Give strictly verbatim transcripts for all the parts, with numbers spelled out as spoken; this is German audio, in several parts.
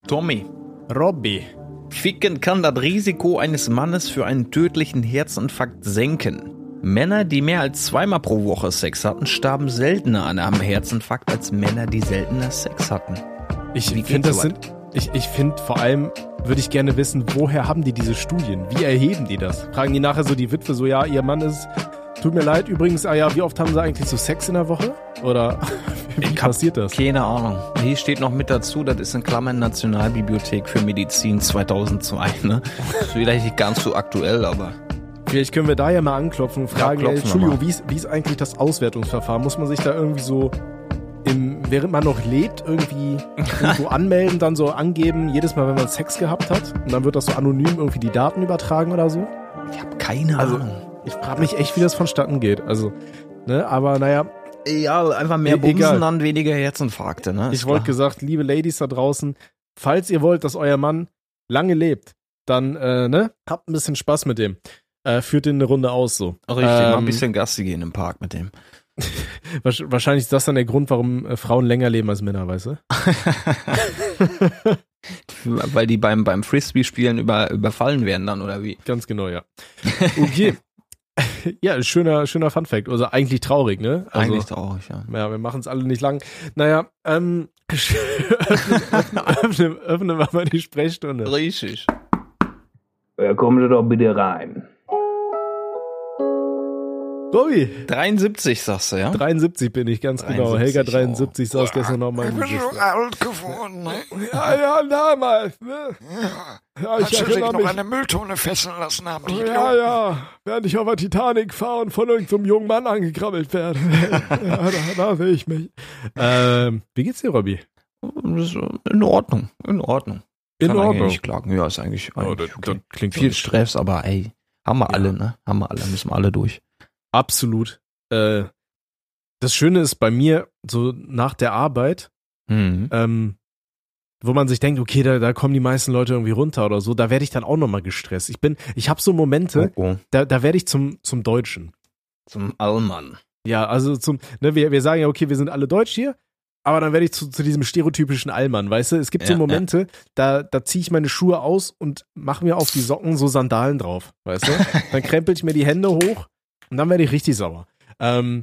Tommy. Robby. Ficken kann das Risiko eines Mannes für einen tödlichen Herzinfarkt senken. Männer, die mehr als zweimal pro Woche Sex hatten, starben seltener an einem Herzinfarkt als Männer, die seltener Sex hatten. Ich Wie finde, geht das so sind. Ich, ich finde vor allem, würde ich gerne wissen, woher haben die diese Studien? Wie erheben die das? Fragen die nachher so die Witwe so, ja, ihr Mann ist, tut mir leid, übrigens, ah ja, wie oft haben sie eigentlich so Sex in der Woche? Oder wie Ich passiert das? Keine Ahnung. Hier steht noch mit dazu, das ist in Klammern Nationalbibliothek für Medizin zweitausendzwei, ne? Ist vielleicht nicht ganz so aktuell, aber... Vielleicht können wir da ja mal anklopfen und fragen, Ja, ey, klopfen wir Entschuldigung, mal. wie ist, wie ist eigentlich das Auswertungsverfahren? Muss man sich da irgendwie so, im, während man noch lebt, irgendwie irgendwo anmelden, dann so angeben, jedes Mal, wenn man Sex gehabt hat? Und dann wird das so anonym irgendwie die Daten übertragen oder so? Ich habe keine Also, Ahnung. ich frage mich echt, wie das vonstatten geht. Also, ne, aber naja, Ja, einfach mehr E- Bumsen, egal. dann weniger Herzinfarkte, ne? ich Ist wollte klar. gesagt, liebe Ladies da draußen, falls ihr wollt, dass euer Mann lange lebt, dann, äh, ne, habt ein bisschen Spaß mit dem. Äh, führt den eine Runde aus, so. Richtig, mal ein Ähm, bisschen Gassi gehen im Park mit dem. wahrsch- Wahrscheinlich ist das dann der Grund, warum äh, Frauen länger leben als Männer, weißt du? Weil die beim, beim Frisbee-Spielen über, überfallen werden dann, oder wie? Ganz genau, ja. Okay. Ja, schöner, schöner Funfact. Also eigentlich traurig, ne? Also, Eigentlich traurig, ja. ja, wir machen es alle nicht lang. Naja, ähm, öffnen, öffnen, öffnen wir mal die Sprechstunde. Richtig. Ja, kommen Sie doch bitte rein. Robby, dreiundsiebzig sagst du, ja? dreiundsiebzig bin ich, ganz genau. Helga dreiundsiebzig, dreiundsiebzig saß gestern noch mal im Gesicht. alt geworden, ne? Ja, ja, damals, ne? Ja. Ja, Als ich sie sich erinnere noch mich. an der Mülltonne fesseln lassen haben, die Ja, Idioten. ja, während ich auf der Titanic fahre und von irgendeinem jungen Mann angekrabbelt werde. Ja, da, da sehe ich mich. Ähm, wie geht's dir, Robby? Das ist in Ordnung, in Ordnung. In Kann eigentlich Ordnung. nicht klagen. Ja, ist eigentlich, Oh, eigentlich das, okay. das klingt doch Viel nicht Stress, aber ey, haben wir alle, ne? Haben wir alle, müssen wir alle durch. Absolut. Äh, das Schöne ist bei mir, so nach der Arbeit, Mhm. ähm, wo man sich denkt, okay, da, da kommen die meisten Leute irgendwie runter oder so, da werde ich dann auch nochmal gestresst. Ich bin, ich habe so Momente, Oh, oh. da, da werde ich zum, zum Deutschen. Zum Allmann. Ja, also zum, ne, wir, wir sagen ja, okay, wir sind alle Deutsch hier, aber dann werde ich zu, zu diesem stereotypischen Allmann, weißt du? Es gibt so Ja, Momente, da, da ziehe ich meine Schuhe aus und mache mir auf die Socken so Sandalen drauf, weißt du? Dann krempel ich mir die Hände hoch und dann werde ich richtig sauer. Ähm,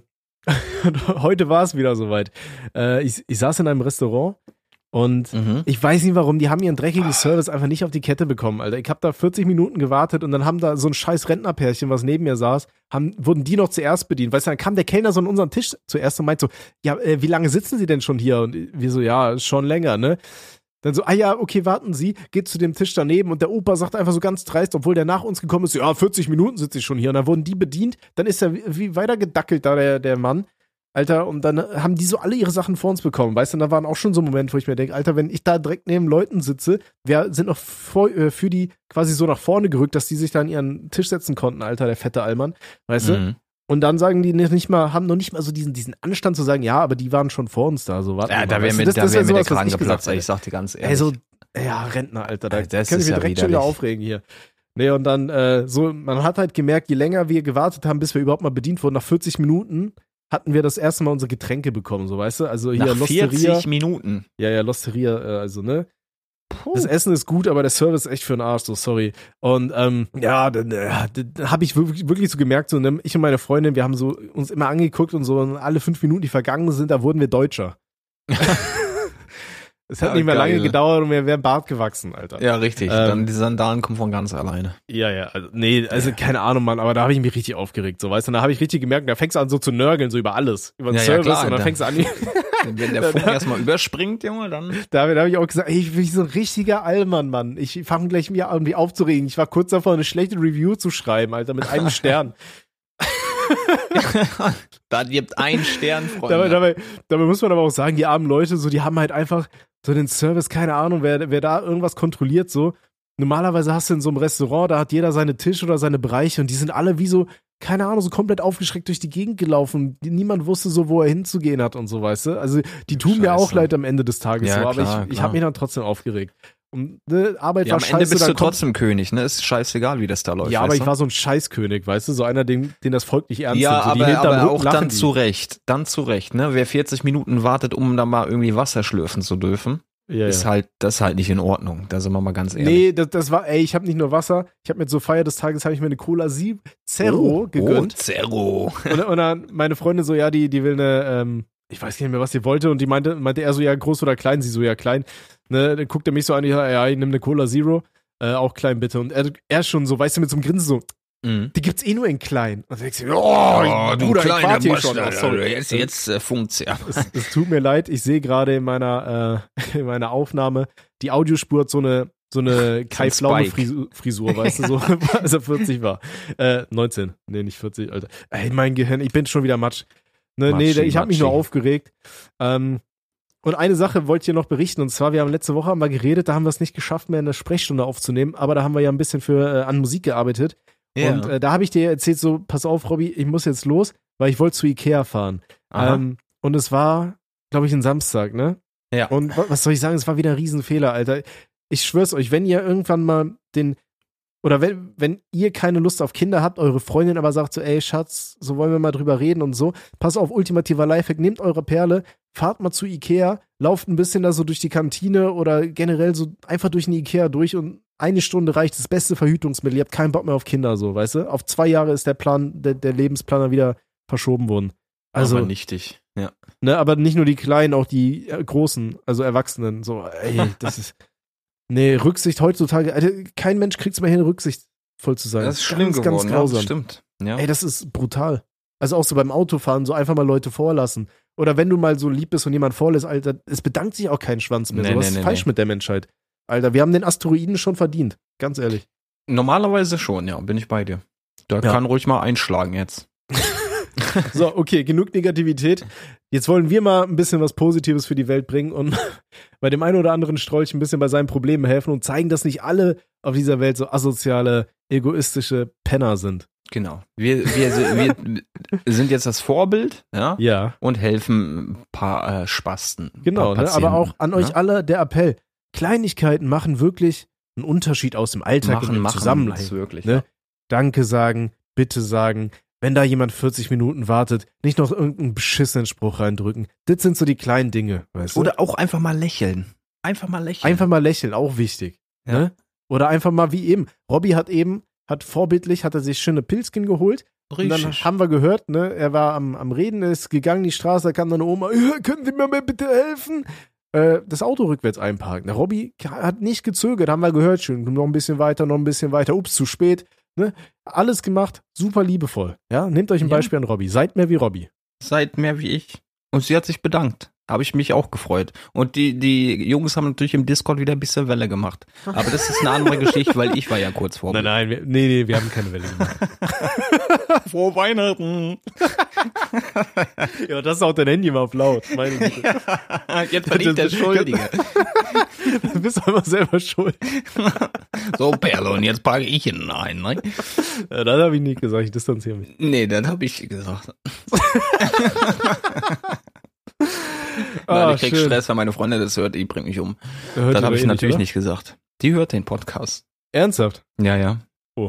heute war es wieder soweit. Äh, ich, ich saß in einem Restaurant und Mhm. ich weiß nicht warum, die haben ihren dreckigen Service einfach nicht auf die Kette bekommen, Alter. Ich habe da vierzig Minuten gewartet und dann haben da so ein scheiß Rentnerpärchen, was neben mir saß, haben, wurden die noch zuerst bedient. Weißt du, dann kam der Kellner so an unseren Tisch zuerst und meint so, ja, äh, wie lange sitzen Sie denn schon hier? Und wir so, ja, schon länger, ne? Dann so, ah ja, okay, warten Sie, geht zu dem Tisch daneben und der Opa sagt einfach so ganz dreist, obwohl der nach uns gekommen ist, ja, vierzig Minuten sitze ich schon hier. Und dann wurden die bedient, dann ist er wie, wie weiter gedackelt da, der, der Mann. Alter, und dann haben die so alle ihre Sachen vor uns bekommen, weißt du, und da waren auch schon so Momente, wo ich mir denke, Alter, wenn ich da direkt neben Leuten sitze, wir sind noch vor, äh, für die quasi so nach vorne gerückt, dass die sich da an ihren Tisch setzen konnten, Alter, der fette Allmann, weißt du? Mhm. Und dann sagen die nicht nicht mal, haben noch nicht mal so diesen, diesen Anstand zu sagen, ja, aber die waren schon vor uns da, so warten Ja, wir da mal, wäre weißt mir, du? Das- da das wär wär mir der sowas, was Kragen ich gesagt geplatzt, ey, hätte. ich sag dir ganz ehrlich. Ey, so, ja, Rentner, Alter, da Ja, das kann ich ist mich ja direkt schon wieder widerlich. aufregen hier. Nee, und dann, äh, so, man hat halt gemerkt, je länger wir gewartet haben, bis wir überhaupt mal bedient wurden, nach vierzig Minuten hatten wir das erste Mal unsere Getränke bekommen, so, weißt du? Also hier Nach Losteria. vierzig Minuten. Ja, ja, Losteria, äh, also, ne? Das Essen ist gut, aber der Service ist echt für den Arsch, so, sorry. Und, ähm, ja, dann, äh, dann habe ich wirklich, wirklich so gemerkt, so, ne, ich und meine Freundin, wir haben so uns immer angeguckt und so, und alle fünf Minuten, die vergangen sind, da wurden wir Deutscher. Es hat Ja, nicht mehr geil. lange gedauert und wir wären Bart gewachsen, Alter. Ja, richtig. Ähm, Dann die Sandalen kommen von ganz alleine. Ja, ja, also, nee, also keine Ahnung, Mann, aber da habe ich mich richtig aufgeregt, so, weißt du, und da habe ich richtig gemerkt, da fängst du an so zu nörgeln, so über alles, über den Ja, ja, Service, klar, und dann da- fängst du an, Wenn der Funk erstmal überspringt, Junge, dann. da, da habe ich auch gesagt, ey, ich bin so ein richtiger Allmann, Mann, ich fange gleich mir irgendwie aufzuregen, ich war kurz davor, eine schlechte Review zu schreiben, Alter, mit einem Stern. Da gibt ein Stern, Freunde. Dabei, dabei, dabei muss man aber auch sagen, die armen Leute, so, die haben halt einfach so den Service, keine Ahnung, wer, wer da irgendwas kontrolliert, so. Normalerweise hast du in so einem Restaurant, da hat jeder seine Tisch oder seine Bereiche und die sind alle wie so, keine Ahnung, so komplett aufgeschreckt durch die Gegend gelaufen. Niemand wusste so, wo er hinzugehen hat und so, weißt du? Also, die tun mir auch Scheiße. leid am Ende des Tages, Ja, so, aber klar, ich, ich klar. habe mich dann trotzdem aufgeregt. Und, ne, Arbeit Ja, war am scheiße. Ende bist dann du kommt- trotzdem König, ne? Ist scheißegal, wie das da läuft. Ja, aber weißt ich du? war so ein Scheißkönig, weißt du? So einer, den, den das Volk nicht ernst Ja, nimmt. So, die aber, hinterm aber Rücken auch lachen dann die. zu Recht. Dann zu Recht, ne? Wer vierzig Minuten wartet, um da mal irgendwie Wasser schlürfen zu dürfen, Ja, ist ja. halt, das ist halt nicht in Ordnung. Da sind wir mal ganz ehrlich. Nee, das, das war, ey, ich habe nicht nur Wasser, ich habe mir zur Feier des Tages habe ich mir eine Cola Sieb Zero Oh, gegönnt. Zero. Und, und dann meine Freundin so, ja, die, die will eine, ähm, ich weiß nicht mehr, was sie wollte. Und die meinte, meinte er so, ja, groß oder klein? Sie so, ja, klein. Ne, dann guckt er mich so an, ich sag, ja, ich nehme eine Cola Zero. Äh, auch klein bitte. Und er, er schon so, weißt du, mit so einem Grinsen so, Mhm. die gibt's eh nur in klein. Und dann denkst du, oh, Oh, du Bruder, ich kleiner warte hier schon. Bastard, Oh, sorry. Jetzt, jetzt äh, funkt's ja. Es, es tut mir leid, ich sehe gerade in meiner, äh, in meiner Aufnahme, die Audiospur hat so eine, so eine Kai Pflaume Frisur, Frisur, weißt du, so, als er vierzig war. Äh, neunzehn. Nee, nicht vierzig, Alter. Ey, mein Gehirn, ich bin schon wieder Matsch. Ne, Matschi, nee, ich habe mich nur Matschi. aufgeregt. Ähm, und eine Sache wollte ich hier noch berichten, und zwar, wir haben letzte Woche mal geredet, da haben wir es nicht geschafft, mehr eine Sprechstunde aufzunehmen, aber da haben wir ja ein bisschen für äh, an Musik gearbeitet. Ja. Und äh, da habe ich dir erzählt, so, pass auf, Robby, ich muss jetzt los, weil ich wollte zu Ikea fahren. Aha. Ähm, und es war, glaube ich, ein Samstag, ne? Ja. Und wa- was soll ich sagen, es war wieder ein Riesenfehler, Alter. Ich schwör's euch, wenn ihr irgendwann mal den, oder wenn, wenn ihr keine Lust auf Kinder habt, eure Freundin aber sagt so, ey, Schatz, so wollen wir mal drüber reden und so, pass auf, ultimativer Lifehack, nehmt eure Perle, fahrt mal zu Ikea, lauft ein bisschen da so durch die Kantine oder generell so einfach durch den Ikea durch und eine Stunde reicht, das beste Verhütungsmittel. Ihr habt keinen Bock mehr auf Kinder, so, weißt du? Auf zwei Jahre ist der Plan, der, der Lebensplaner wieder verschoben worden. Also, aber nichtig. Ja. ne, aber nicht nur die Kleinen, auch die äh, Großen, also Erwachsenen. So, ey, das ist. Nee, Rücksicht heutzutage, Alter, kein Mensch kriegt's mehr hin, rücksichtsvoll zu sein. Das ist schlimm ganz, geworden. ganz Ja, grausam. das stimmt. Ja. Ey, das ist brutal. Also auch so beim Autofahren, so einfach mal Leute vorlassen. Oder wenn du mal so lieb bist und jemand vorlässt, Alter, es bedankt sich auch kein Schwanz mehr. Nee, so, was nee, ist nee, falsch nee. mit der Menschheit? Alter, wir haben den Asteroiden schon verdient. Ganz ehrlich. Normalerweise schon, ja, bin ich bei dir. Da Ja. kann ruhig mal einschlagen jetzt. So, okay, genug Negativität. Jetzt wollen wir mal ein bisschen was Positives für die Welt bringen und bei dem einen oder anderen Strolch ein bisschen bei seinen Problemen helfen und zeigen, dass nicht alle auf dieser Welt so asoziale, egoistische Penner sind. Genau. Wir, wir, wir sind jetzt das Vorbild, ja, Ja, und helfen ein paar äh, Spasten. ein genau. paar Ne? Aber auch an euch ne? alle der Appell. Kleinigkeiten machen wirklich einen Unterschied aus dem Alltag und machen, im machen Zusammenleben. das wirklich. Ne? Ja. Danke sagen, bitte sagen. Wenn da jemand vierzig Minuten wartet, nicht noch irgendeinen beschissenen Spruch reindrücken. Das sind so die kleinen Dinge, weißt du? Oder auch einfach mal lächeln. Einfach mal lächeln. Einfach mal lächeln, auch wichtig. Ja. Ne? Oder einfach mal wie eben. Robby hat eben, hat vorbildlich, hat er sich schöne Pilzchen geholt. Und dann Richtig. haben wir gehört, ne, er war am, am Reden, ist gegangen die Straße, da kam dann eine Oma, ja, können Sie mir mal bitte helfen? Äh, das Auto rückwärts einparken. Der Robby hat nicht gezögert, haben wir gehört, schön, noch ein bisschen weiter, noch ein bisschen weiter, ups, zu spät. Ne? Alles gemacht, super liebevoll. Ja, nehmt euch ein Ja. Beispiel an Robby, seid mehr wie Robby. Seid mehr wie ich. Und sie hat sich bedankt. Habe ich mich auch gefreut. Und die, die Jungs haben natürlich im Discord wieder ein bisschen Welle gemacht. Aber das ist eine andere Geschichte, weil ich war ja kurz vor. Nein, nein, wir, nee, nee, wir haben keine Welle gemacht. Frohe Weihnachten. Ja, das ist auch dein Handy mal auf laut, meine Güte. Jetzt bin ich der Schuldige. Du bist doch immer selber schuld. So, Perle, und jetzt packe ich ihn ein, ne? Ja, das habe ich nicht gesagt, ich distanziere mich. Nee, das habe ich gesagt. Ah, Nein, ich krieg schön. Stress, wenn meine Freundin das hört, die bringt mich um. Hört Das ihr habe ich eh natürlich oder? nicht gesagt. Die hört den Podcast. Ernsthaft? Ja, ja. Oh.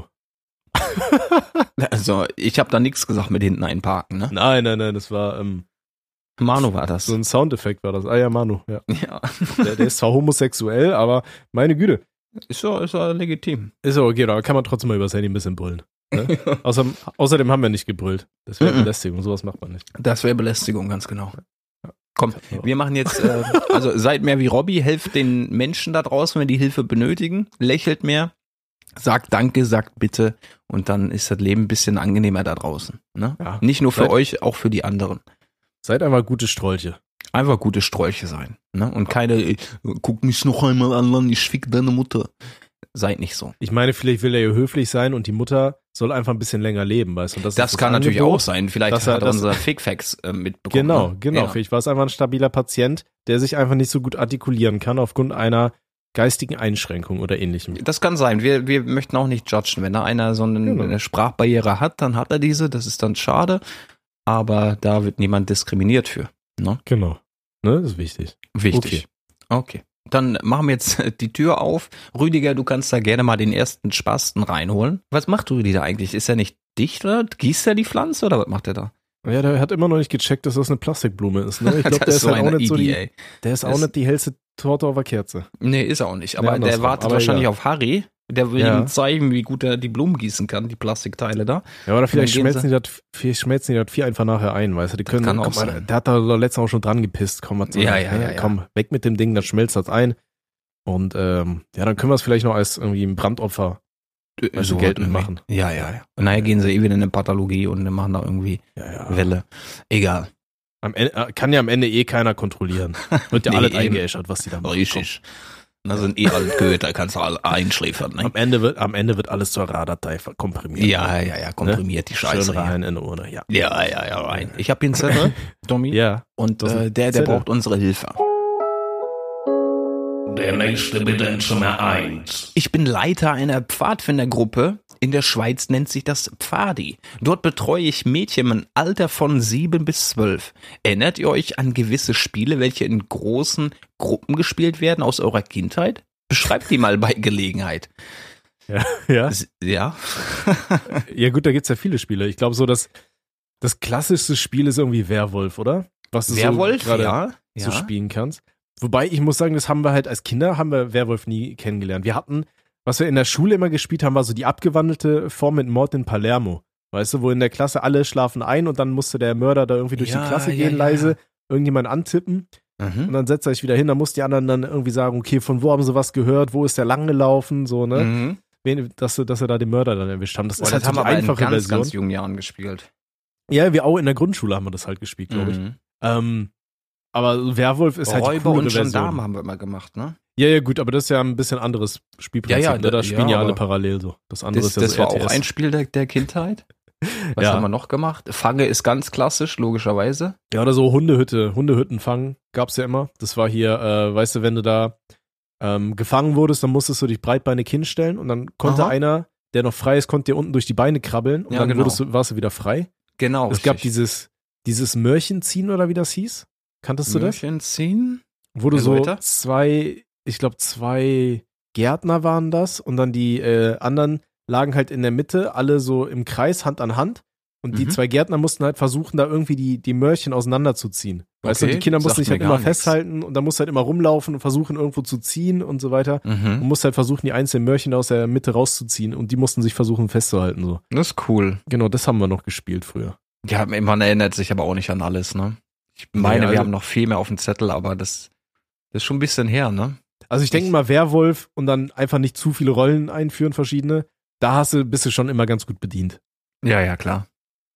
Also, ich habe da nichts gesagt mit hinten einparken, ne? Nein, nein, nein, das war ähm, Manu war das. so ein Soundeffekt war das. Ah ja, Manu, ja. Ja. Der, der ist zwar homosexuell, aber meine Güte. Ist ja, ist ja legitim. Ist ja okay, da kann man trotzdem mal übers Handy ein bisschen brüllen. Ne? Außerdem, außerdem haben wir nicht gebrüllt. Das wäre Mhm. Belästigung, sowas macht man nicht. Das wäre Belästigung, ganz genau. Komm, wir machen jetzt, äh, also seid mehr wie Robby, helft den Menschen da draußen, wenn die Hilfe benötigen, lächelt mehr, sagt Danke, sagt Bitte und dann ist das Leben ein bisschen angenehmer da draußen. Ne? Ja. Nicht nur für Seid- euch, auch für die anderen. Seid einfach gute Strolche. Einfach gute Sträuche sein. Ne? Und keine, äh, guck mich noch einmal an, Mann, ich fick deine Mutter. Seid nicht so. Ich meine, vielleicht will er ja höflich sein und die Mutter soll einfach ein bisschen länger leben, weißt du? Und das, Das, ist kann natürlich Angebot. auch sein. Vielleicht dass er- hat er dass- unser Fickfax äh, mitbekommen. Genau, ne? genau. Ja. Vielleicht war es einfach ein stabiler Patient, der sich einfach nicht so gut artikulieren kann aufgrund einer geistigen Einschränkung oder ähnlichem. Das kann sein. Wir, wir möchten auch nicht judgen. Wenn da einer so eine, Genau. eine Sprachbarriere hat, dann hat er diese. Das ist dann schade. Aber da wird niemand diskriminiert für. Ne? Genau. Ne, das ist wichtig. Wichtig. Okay. Dann machen wir jetzt die Tür auf. Rüdiger, du kannst da gerne mal den ersten Spasten reinholen. Was macht Rüdiger eigentlich? Ist er nicht dicht oder gießt er die Pflanze oder was macht er da? Ja, der hat immer noch nicht gecheckt, dass das eine Plastikblume ist. Ne? Ich glaube, Das der ist so halt auch eine nicht so die, Idee. der ist auch Das- nicht die hellste Torte auf der Kerze. Nee, ist er auch nicht. Aber Nee, der andersrum. wartet Aber wahrscheinlich egal. auf Harry. Der will Ja. ihm zeigen, wie gut er die Blumen gießen kann, die Plastikteile da. Ja, oder vielleicht dann gehen schmelzen die, das, vielleicht schmelzen die das viel einfach nachher ein, weißt du? Die können, kann auch komm mal, sein. der hat da letztens auch schon dran gepisst. Komm, was soll Ja, das, ja, ne? ja, ja. Komm, weg mit dem Ding, dann schmelzt das ein. Und ähm, ja, dann können wir es vielleicht noch als irgendwie ein Brandopfer weißt du, Geld irgendwie. mitmachen. Ja, ja, ja. Und nachher gehen sie eh wieder in eine Pathologie und dann machen da irgendwie Ja, ja. Welle. Egal. Am Ende, äh, kann ja am Ende eh keiner kontrollieren. Wird ja Nee, alles eben. eingeäschert, was die da machen. Richtig. Da sind eh alle Götter, da kannst du alle einschläfern. Komm. Ne? Am Ende wird, am Ende wird alles zur RAR-Datei komprimiert. Ja, ja, ja, komprimiert die Scheiße. Schön hier. rein in die Urne, ja. Ja, ja, ja, rein. Ich habe hier einen Zettel, Tommy, Ja. und das ist äh, ein der, der Zettel. braucht unsere Hilfe. Der nächste bitte in Zimmer eins. Ich bin Leiter einer Pfadfindergruppe. In der Schweiz nennt sich das Pfadi. Dort betreue ich Mädchen im Alter von sieben bis zwölf. Erinnert ihr euch an gewisse Spiele, welche in großen Gruppen gespielt werden aus eurer Kindheit? Beschreibt die mal bei Gelegenheit. Ja. S- Ja? Ja, gut, da gibt's ja viele Spiele. Ich glaube, so das, das klassischste Spiel ist irgendwie Werwolf, oder? Was du Werwolf, so gerade ja. so ja. spielen kannst. Wobei, ich muss sagen, das haben wir halt als Kinder, haben wir Werwolf nie kennengelernt. Wir hatten, was wir in der Schule immer gespielt haben, war so die abgewandelte Form mit Mord in Palermo. Weißt du, wo in der Klasse alle schlafen ein und dann musste der Mörder da irgendwie durch Ja, die Klasse ja, gehen, ja. leise, irgendjemand antippen Mhm. und dann setzt er sich wieder hin, dann muss die anderen dann irgendwie sagen, okay, von wo haben sie was gehört, wo ist der lang gelaufen, so, ne? Mhm. Wen, dass, sie- dass sie da den Mörder dann erwischt haben. Das Boah, ist das halt so haben die wir aber in einfache ganz, Version. ganz jungen Jahren gespielt. Ja, wir auch in der Grundschule haben wir das halt gespielt, glaube ich. Mhm. Ähm, aber Werwolf ist halt die Räuber coolere und Version. Gendarme haben wir immer gemacht, ne? Ja, ja, gut, aber das ist ja ein bisschen anderes Spielprinzip. Ja, ja, ne? Da da- spielen ja, ja alle aber parallel so. Das andere Das, ist ja das so war R T S. auch ein Spiel der, der Kindheit. Was Ja. haben wir noch gemacht? Fange ist ganz klassisch, logischerweise. Ja, oder so Hundehütte, Hundehütten fangen gab's ja immer. Das war hier, äh, weißt du, wenn du da ähm, gefangen wurdest, dann musstest du dich breitbeinig hinstellen und dann konnte Aha. einer, der noch frei ist, konnte dir unten durch die Beine krabbeln und Ja, dann genau. wurdest du, warst du wieder frei. Genau. Es gab dieses, dieses Mörchen ziehen oder wie das hieß. Kanntest du das? Märchen ziehen. Wo du Ja, so weiter. zwei, ich glaube zwei Gärtner waren das und dann die äh, anderen lagen halt in der Mitte, alle so im Kreis, Hand an Hand. Und die Mhm. zwei Gärtner mussten halt versuchen, da irgendwie die, die Mörchen auseinanderzuziehen. Weißt du, Okay, die Kinder mussten sagt sich mir halt gar immer nichts. festhalten und dann musst du halt immer rumlaufen und versuchen, irgendwo zu ziehen und so weiter. Und Mhm. musst halt versuchen, die einzelnen Mörchen aus der Mitte rauszuziehen und die mussten sich versuchen festzuhalten. So. Das ist cool. Genau, das haben wir noch gespielt früher. Ja, man erinnert sich aber auch nicht an alles, ne? Ich meine, Ja, wir also- haben noch viel mehr auf dem Zettel, aber das, das ist schon ein bisschen her, ne? Also ich denke Ich- mal, Werwolf und dann einfach nicht zu viele Rollen einführen, verschiedene. Da hast du, bist du schon immer ganz gut bedient. Ja, ja, klar.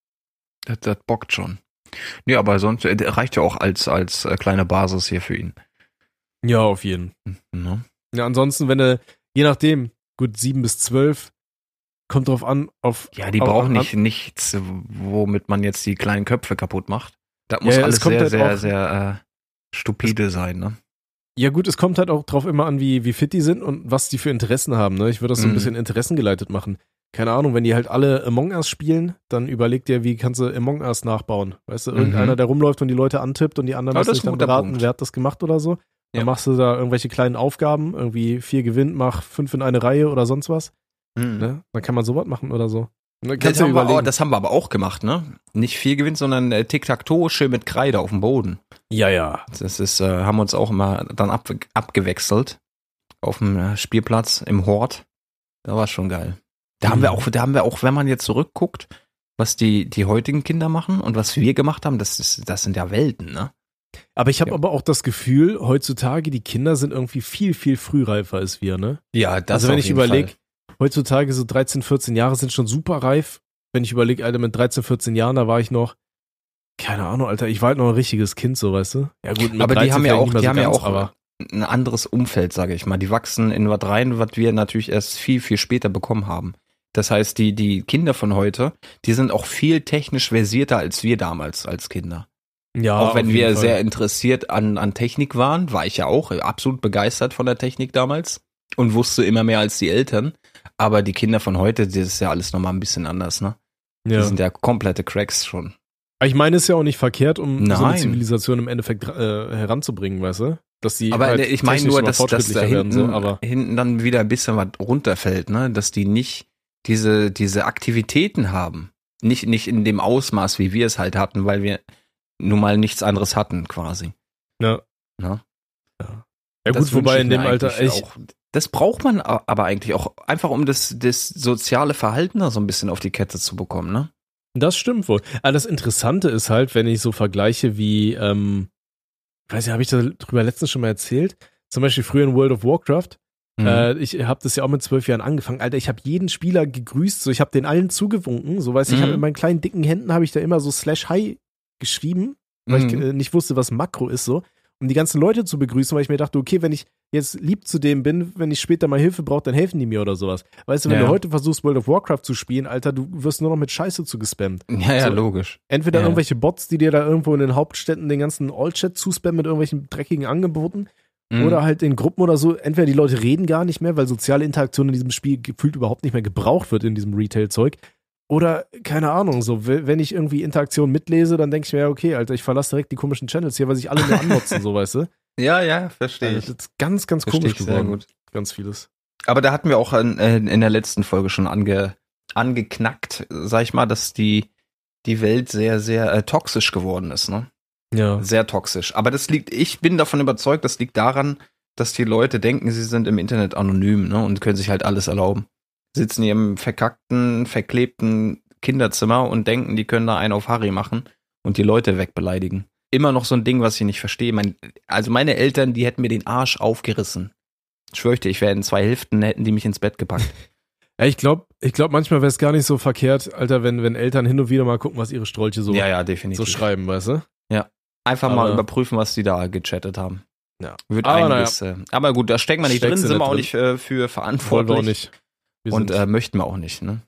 Das, das bockt schon. Nee, aber sonst äh, der reicht ja auch als, als äh, kleine Basis hier für ihn. Ja, auf jeden. Ne? Ja, ansonsten, wenn du, je nachdem, gut, sieben bis zwölf, kommt drauf an, auf. Ja, die auf, brauchen auf, nicht nichts, womit man jetzt die kleinen Köpfe kaputt macht. Das muss Ja, ja, alles es kommt sehr, halt sehr, auch- sehr äh, stupide sein, ne? Ja, gut, es kommt halt auch drauf immer an, wie, wie fit die sind und was die für Interessen haben, ne? Ich würde das so ein Mhm. bisschen interessengeleitet machen. Keine Ahnung, wenn die halt alle Among Us spielen, dann überleg dir, wie kannst du Among Us nachbauen? Weißt du, irgendeiner, Mhm. der rumläuft und die Leute antippt und die anderen Ja, müssen das sich ist ein dann guter beraten, Punkt. wer hat das gemacht oder so. Dann Ja. machst du da irgendwelche kleinen Aufgaben, irgendwie vier gewinnt, mach fünf in eine Reihe oder sonst was. Mhm. Ne? Dann kann man sowas machen oder so. Und dann Das kannst du haben, wir überlegen. auch, das haben wir aber auch gemacht, ne? Nicht viel gewinnt, sondern äh, Tic-Tac-Toe schön mit Kreide auf dem Boden. ja, ja. Das ist, äh, haben wir uns auch immer dann ab, abgewechselt auf dem äh, Spielplatz im Hort. Da war schon geil. Da haben Mhm. wir auch, da haben wir auch, wenn man jetzt zurückguckt, was die, die heutigen Kinder machen und was wir gemacht haben, das ist, das sind ja Welten, ne? Aber ich habe Ja. aber auch das Gefühl, heutzutage, die Kinder sind irgendwie viel, viel frühreifer als wir, ne? Ja, das also wenn auf ich jeden überlege, Fall. heutzutage so dreizehn, vierzehn Jahre sind schon super reif. Wenn ich überlege, Alter, mit dreizehn, vierzehn Jahren, da war ich noch, keine Ahnung, Alter, ich war halt noch ein richtiges Kind, so, weißt du? Ja gut, mit Aber die dreizehn haben ja vielleicht auch, nicht mehr die so haben ja ganz, auch aber ein anderes Umfeld, sage ich mal. Die wachsen in was rein, was wir natürlich erst viel, viel später bekommen haben. Das heißt, die, die Kinder von heute, die sind auch viel technisch versierter als wir damals als Kinder. ja, auch wenn auf wir jeden Fall. sehr interessiert an, an Technik waren, war ich ja auch absolut begeistert von der Technik damals und wusste immer mehr als die Eltern. Aber die Kinder von heute, das ist ja alles nochmal ein bisschen anders, ne? Die ja. sind ja komplette Cracks schon. Aber ich meine, es ist ja auch nicht verkehrt, um so eine Nein. Zivilisation im Endeffekt äh, heranzubringen, weißt du? Dass die Aber halt ich meine technisch nur, immer dass, dass da fortschrittlicher hinten, werden, so, aber hinten dann wieder ein bisschen was runterfällt, ne? Dass die nicht diese, diese Aktivitäten haben. Nicht, nicht in dem Ausmaß, wie wir es halt hatten, weil wir nun mal nichts anderes hatten, quasi. ja. Ne? Ja. Ja Das gut, wobei wünsche in ich dem mir Alter eigentlich echt. auch. Das braucht man a- aber eigentlich auch, einfach um das, das soziale Verhalten da so ein bisschen auf die Kette zu bekommen, ne? Das stimmt wohl. Aber das Interessante ist halt, wenn ich so vergleiche wie, ähm, weiß ich, habe ich darüber letztens schon mal erzählt, zum Beispiel früher in World of Warcraft, Mhm. äh, ich habe das ja auch mit zwölf Jahren angefangen. Alter, ich habe jeden Spieler gegrüßt, so ich habe den allen zugewunken, so weißt du, ich Mhm. habe in meinen kleinen dicken Händen habe ich da immer so slash hi geschrieben, weil ich Mhm. äh, nicht wusste, was Makro ist so, um die ganzen Leute zu begrüßen, weil ich mir dachte, okay, wenn ich jetzt lieb zu dem bin, wenn ich später mal Hilfe brauche, dann helfen die mir oder sowas. Weißt du, wenn Ja. du heute versuchst, World of Warcraft zu spielen, Alter, du wirst nur noch mit Scheiße zugespammt. Ja, ja, So. logisch. Entweder Ja. irgendwelche Bots, die dir da irgendwo in den Hauptstädten den ganzen All-Chat zuspammen mit irgendwelchen dreckigen Angeboten, Mhm. oder halt in Gruppen oder so. Entweder die Leute reden gar nicht mehr, weil soziale Interaktion in diesem Spiel gefühlt überhaupt nicht mehr gebraucht wird in diesem Retail-Zeug. Oder, keine Ahnung, so, w- wenn ich irgendwie Interaktion mitlese, dann denke ich mir, okay, Alter, ich verlasse direkt die komischen Channels hier, weil sich alle nur anmotzen, so, weißt du? Ja, ja, verstehe Also, ich. das ist ganz, ganz Verstehe komisch ich sehr geworden. gut. Ganz vieles. Aber da hatten wir auch in, in der letzten Folge schon ange, angeknackt, sag ich mal, dass die, die Welt sehr, sehr äh, toxisch geworden ist, ne? Ja. Sehr toxisch. Aber das liegt, ich bin davon überzeugt, das liegt daran, dass die Leute denken, sie sind im Internet anonym, ne? Und können sich halt alles erlauben. Sitzen in ihrem verkackten, verklebten Kinderzimmer und denken, die können da einen auf Harry machen und die Leute wegbeleidigen. Immer noch so ein Ding, was ich nicht verstehe. Mein, also meine Eltern, die hätten mir den Arsch aufgerissen. Ich schwöre dir, ich wäre in zwei Hälften, hätten die mich ins Bett gepackt. Ja, ich glaube, ich glaub, manchmal wäre es gar nicht so verkehrt, Alter, wenn, wenn Eltern hin und wieder mal gucken, was ihre Strolche so, ja, ja, so definitiv. schreiben, weißt du? Einfach mal Aber- überprüfen, was die da gechattet haben. Ja. Wird Aber einiges. Äh, aber gut, da stecken wir nicht Steckst drin, du sind wir nicht auch drin. nicht äh, für Wollen wir verantwortlich. auch nicht. Wir Und sind- äh, möchten wir auch nicht, ne?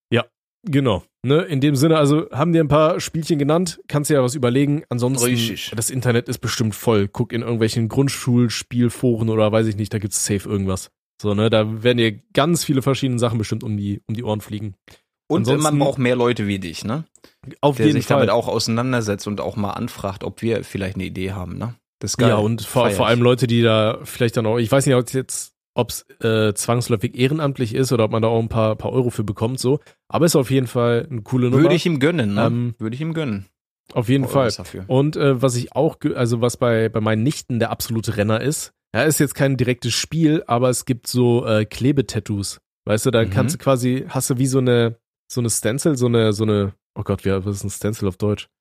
Genau. Ne, in dem Sinne, also haben dir ein paar Spielchen genannt, kannst dir ja was überlegen. Ansonsten, Richtig. das Internet ist bestimmt voll. Guck in irgendwelchen Grundschulspielforen oder weiß ich nicht, da gibt's safe irgendwas. So, ne, da werden dir ganz viele verschiedene Sachen bestimmt um die, um die Ohren fliegen. Und äh, Ansonsten- man braucht mehr Leute wie dich, ne? Auf Der jeden sich Fall. damit auch auseinandersetzt und auch mal anfragt, ob wir vielleicht eine Idee haben, ne? Das ist geil. Ja, und vor, Feier vor ich. allem Leute, die da vielleicht dann auch, ich weiß nicht, ob es jetzt, ob es äh, zwangsläufig ehrenamtlich ist oder ob man da auch ein paar, paar Euro für bekommt, so. Aber ist auf jeden Fall eine coole Nummer. Würde ich ihm gönnen, ne? Ähm, Würde ich ihm gönnen. Auf jeden Euro Fall. ist dafür. Und äh, was ich auch, ge- also was bei, bei meinen Nichten der absolute Renner ist, ja, ist jetzt kein direktes Spiel, aber es gibt so äh, Klebetattoos. Weißt du, da Mhm. kannst du quasi, hast du wie so eine, so eine Stencil, so eine, so eine, oh Gott, wie, was ist ein Stencil auf Deutsch?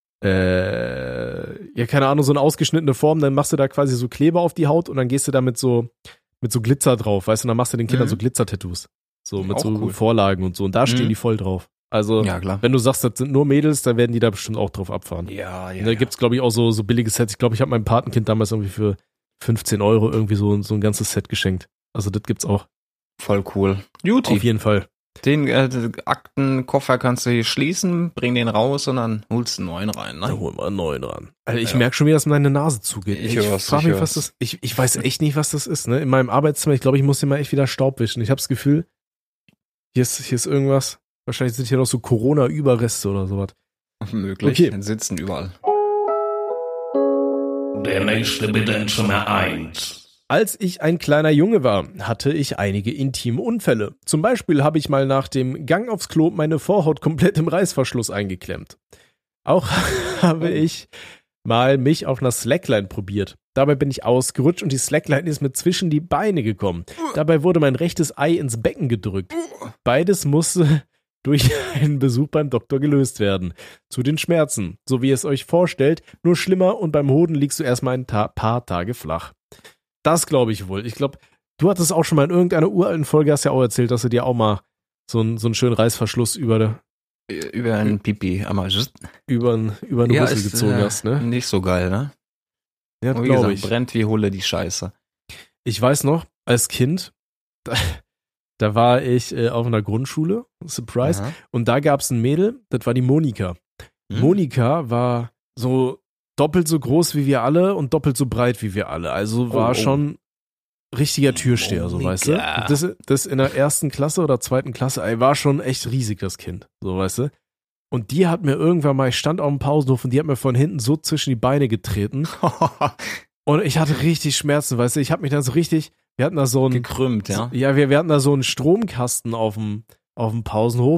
Äh, ja, keine Ahnung, so eine ausgeschnittene Form, dann machst du da quasi so Kleber auf die Haut und dann gehst du da mit so, mit so Glitzer drauf, weißt du, und dann machst du den Kindern Mhm. so Glitzer-Tattoos. So mit Auch so cool. Vorlagen und so. Und da stehen Mhm. die voll drauf. Also, Ja, klar. wenn du sagst, das sind nur Mädels, dann werden die da bestimmt auch drauf abfahren. Ja, ja. Da ja. gibt's, glaube ich, auch so, so billige Sets. Ich glaube, ich habe meinem Patenkind damals irgendwie für fünfzehn Euro irgendwie so, so ein ganzes Set geschenkt. Also das gibt's auch. Voll cool. Juti. Auf jeden Fall. Den äh, Aktenkoffer kannst du hier schließen, bring den raus und dann holst du einen neuen rein, Da ne? holen wir einen neuen ran. Also ich Ja. merke schon, wie das in meine Nase zugeht. Ich Ich, hör's, frage ich mich, was hör's. das ich, ich weiß echt nicht, was das ist. Ne? In meinem Arbeitszimmer, ich glaube, ich muss hier mal echt wieder Staub wischen. Ich habe das Gefühl, hier ist, hier ist irgendwas. Wahrscheinlich sind hier noch so Corona-Überreste oder sowas. Möglich. Okay. Dann sitzen überall. Der nächste Bedenkzimmer eins. Als ich ein kleiner Junge war, hatte ich einige intime Unfälle. Zum Beispiel habe ich mal nach dem Gang aufs Klo meine Vorhaut komplett im Reißverschluss eingeklemmt. Auch habe ich mal mich auf einer Slackline probiert. Dabei bin ich ausgerutscht und die Slackline ist mir zwischen die Beine gekommen. Dabei wurde mein rechtes Ei ins Becken gedrückt. Beides musste durch einen Besuch beim Doktor gelöst werden. Zu den Schmerzen, so wie ihr es euch vorstellt, nur schlimmer und beim Hoden liegst du erstmal ein Ta- paar Tage flach. Das glaube ich wohl. Ich glaube, du hattest auch schon mal in irgendeiner uralten Folge, hast ja auch erzählt, dass du dir auch mal so, einen so einen schönen Reißverschluss über, Über einen Pipi einmal. über, über eine Ja, Rüssel ist, gezogen äh, hast, ne? Nicht so geil, ne? Ja, Und wie glaube gesagt, ich. brennt wie Hulle die Scheiße. Ich weiß noch, als Kind, da, da war ich äh, auf einer Grundschule, Surprise, Aha. und da gab es ein Mädel, das war die Monika. Hm. Monika war so doppelt so groß wie wir alle und doppelt so breit wie wir alle. Also war Oh, oh. schon richtiger Türsteher, so weißt du. Monika. Und Das, das in der ersten Klasse oder zweiten Klasse, ey, war schon echt riesig, das Kind, so weißt du. Und die hat mir irgendwann mal, ich stand auf dem Pausenhof und die hat mir von hinten so zwischen die Beine getreten und ich hatte richtig Schmerzen, weißt du. Ich habe mich dann so richtig, wir hatten da so ein, Gekrümmt, ja. ja, wir, wir hatten da so einen Stromkasten auf dem, auf dem Pausenhof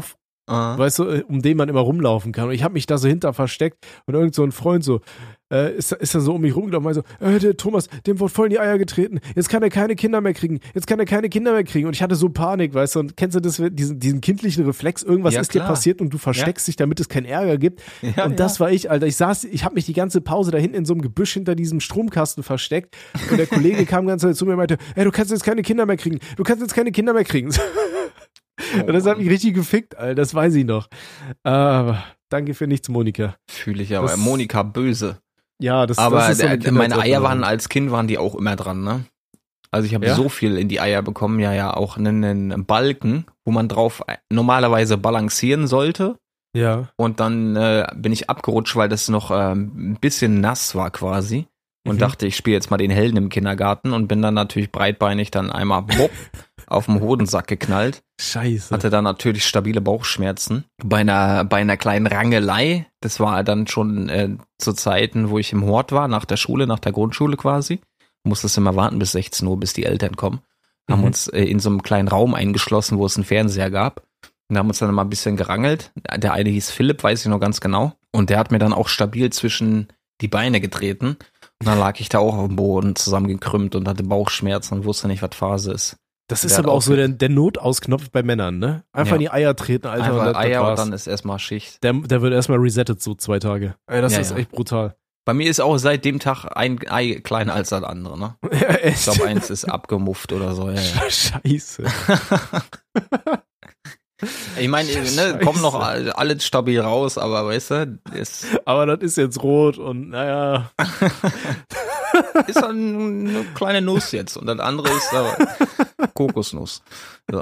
Ah. weißt du, um den man immer rumlaufen kann. Und ich habe mich da so hinter versteckt und irgend so ein Freund so, äh, ist, ist dann so um mich rumgelaufen und meinte so, äh, der Thomas, dem wurde voll in die Eier getreten. Jetzt kann er keine Kinder mehr kriegen. Jetzt kann er keine Kinder mehr kriegen. Und ich hatte so Panik, weißt du, und kennst du das, diesen, diesen kindlichen Reflex, irgendwas Ja, ist klar. dir passiert und du versteckst dich, damit es keinen Ärger gibt. Ja, und das ja. war ich, Alter. Ich saß, ich habe mich die ganze Pause da hinten in so einem Gebüsch hinter diesem Stromkasten versteckt und der Kollege kam ganz zu mir und meinte, ey, du kannst jetzt keine Kinder mehr kriegen. Du kannst jetzt keine Kinder mehr kriegen. Und das hat mich richtig gefickt, Alter. Das weiß ich noch. Aber danke für nichts, Monika. Fühle ich aber. Das- Monika böse. Ja, das, Aber das ist so eine der, meine Eier Kindheitserinnerung. waren als Kind waren die auch immer dran, ne? Also ich habe Ja? so viel in die Eier bekommen, ja, ja, auch einen, einen Balken, wo man drauf normalerweise balancieren sollte. Ja. Und dann äh, bin ich abgerutscht, weil das noch ähm, ein bisschen nass war quasi. Und Mhm. dachte, ich spiele jetzt mal den Helden im Kindergarten und bin dann natürlich breitbeinig dann einmal bopp, auf den Hodensack geknallt. Scheiße. Hatte dann natürlich stabile Bauchschmerzen. Bei einer, bei einer kleinen Rangelei, das war dann schon äh, zu Zeiten, wo ich im Hort war, nach der Schule, nach der Grundschule quasi. Musstest immer warten bis sechzehn Uhr, bis die Eltern kommen. Haben Mhm. uns äh, in so einem kleinen Raum eingeschlossen, wo es einen Fernseher gab. Und haben uns dann mal ein bisschen gerangelt. Der eine hieß Philipp, weiß ich noch ganz genau. Und der hat mir dann auch stabil zwischen die Beine getreten. Und dann lag ich da auch auf dem Boden zusammengekrümmt und hatte Bauchschmerzen und wusste nicht, was Phase ist. Das Der ist hat aber auch auch so der, der Notausknopf bei Männern, ne? Einfach Ja. in die Eier treten, Alter. Einfach und das, Eier das und war's. dann ist erstmal Schicht. der, der wird erstmal resettet, so zwei Tage. Ey, das Ja, ist ja. echt brutal. Bei mir ist auch seit dem Tag ein Ei kleiner als das andere, ne? Ja, echt. Ich glaube, eins ist abgemufft oder so. Ja, ja. Scheiße. Ich meine, ne, kommen noch all- alles stabil raus, aber weißt du, ist, Aber das ist jetzt rot und naja. ist dann eine kleine Nuss jetzt und das andere ist aber Kokosnuss. So.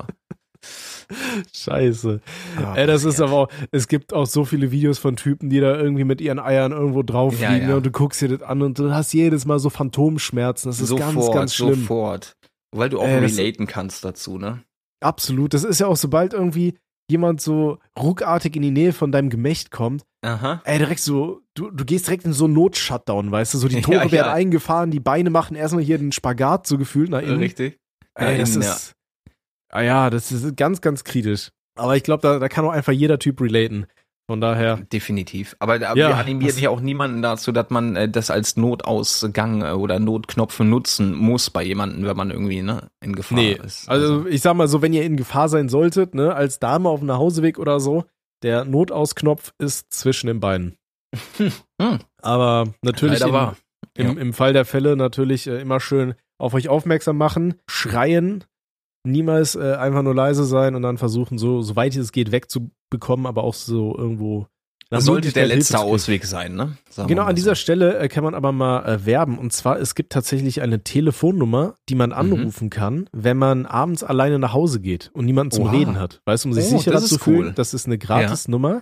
Scheiße. Ja, Ey, das ist passiert. aber auch, es gibt auch so viele Videos von Typen, die da irgendwie mit ihren Eiern irgendwo drauf Ja, liegen ja. und du guckst dir das an und du hast jedes Mal so Phantomschmerzen. Das ist sofort, ganz, ganz schlimm. sofort. Weil du auch Ey, das- relaten kannst dazu, ne? Absolut. Das ist ja auch, sobald irgendwie jemand so ruckartig in die Nähe von deinem Gemächt kommt, Aha. ey, direkt so, du, du gehst direkt in so einen Not-Shutdown, weißt du, so die Ja, Tore ja. werden eingefahren, die Beine machen erstmal hier den Spagat so gefühlt nach innen. Richtig. Ey, das Ja. ist, ah ja, das ist ganz, ganz kritisch. Aber ich glaube, da, da kann auch einfach jeder Typ relaten. Von daher, Definitiv. Aber da Ja, wir animieren das- ja auch niemanden dazu, dass man äh, das als Notausgang äh, oder Notknopf nutzen muss bei jemandem, wenn man irgendwie ne, in Gefahr nee, ist. also ich sag mal so, wenn ihr in Gefahr sein solltet, ne, als Dame auf dem Nachhauseweg oder so, der Notausknopf ist zwischen den Beinen. Hm. Aber natürlich Leider im, wahr. im, Ja. im Fall der Fälle natürlich äh, immer schön auf euch aufmerksam machen, schreien, niemals äh, einfach nur leise sein und dann versuchen, so, so weit es geht, wegzubekommen, aber auch so irgendwo. nach Das sollte der Möglichkeit letzte Hilfe zu kriegen. Ausweg sein, ne? Sagen wir Genau, mal an dieser so. Stelle äh, kann man aber mal äh, werben. Und zwar, es gibt tatsächlich eine Telefonnummer, die Mhm. man anrufen kann, wenn man abends alleine nach Hause geht und niemanden zum Oha. Reden hat. Weißt du, um sich Oh, sicherer das zu ist fühlen, cool. das ist eine Gratis-Nummer.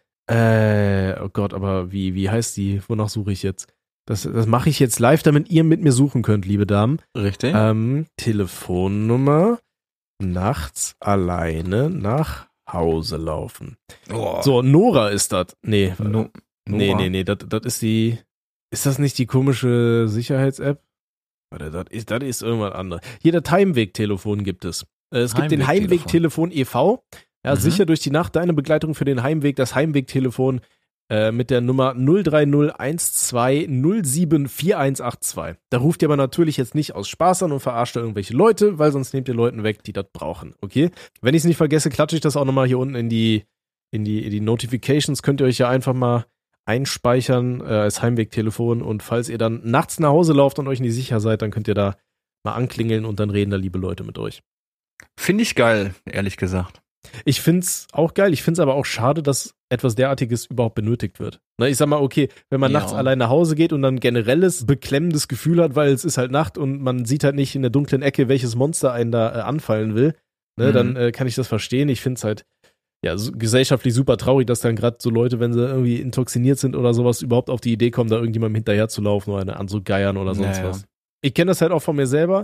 Äh, oh Gott, aber wie, wie heißt die? Wonach suche ich jetzt? Das, das mache ich jetzt live, damit ihr mit mir suchen könnt, liebe Damen. Richtig. Ähm, Telefonnummer, nachts alleine nach Hause laufen. Oh. So, Nora ist das. Nee, No, Nee, Nora. nee, nee, das, das ist die, ist das nicht die komische Sicherheits-App? Warte, das ist, das ist irgendwas anderes. Hier, das Heimwegtelefon gibt es. Äh, Es gibt den Heimwegtelefon. Heimwegtelefon e V. Ja, Mhm. sicher durch die Nacht deine Begleitung für den Heimweg, das Heimwegtelefon äh, mit der Nummer null drei null eins zwei null sieben vier eins acht zwei. Da ruft ihr aber natürlich jetzt nicht aus Spaß an und verarscht da irgendwelche Leute, weil sonst nehmt ihr Leuten weg, die das brauchen, okay? Wenn ich es nicht vergesse, klatsche ich das auch nochmal hier unten in die, in die, in die Notifications. Könnt ihr euch ja einfach mal einspeichern äh, als Heimwegtelefon und falls ihr dann nachts nach Hause lauft und euch nicht sicher seid, dann könnt ihr da mal anklingeln und dann reden da liebe Leute mit euch. Finde ich geil, ehrlich gesagt. Ich find's auch geil, ich find's aber auch schade, dass etwas derartiges überhaupt benötigt wird. Na, ich sag mal, okay, wenn man Ja. nachts allein nach Hause geht und dann generelles beklemmendes Gefühl hat, weil es ist halt Nacht und man sieht halt nicht in der dunklen Ecke, welches Monster einen da äh, anfallen will, ne, Mhm. dann äh, kann ich das verstehen. Ich find's halt ja, so, gesellschaftlich super traurig, dass dann gerade so Leute, wenn sie irgendwie intoxiniert sind oder sowas, überhaupt auf die Idee kommen, da irgendjemandem hinterher zu laufen oder anzugeiern oder sonst Ja, ja. was. Ich kenne das halt auch von mir selber.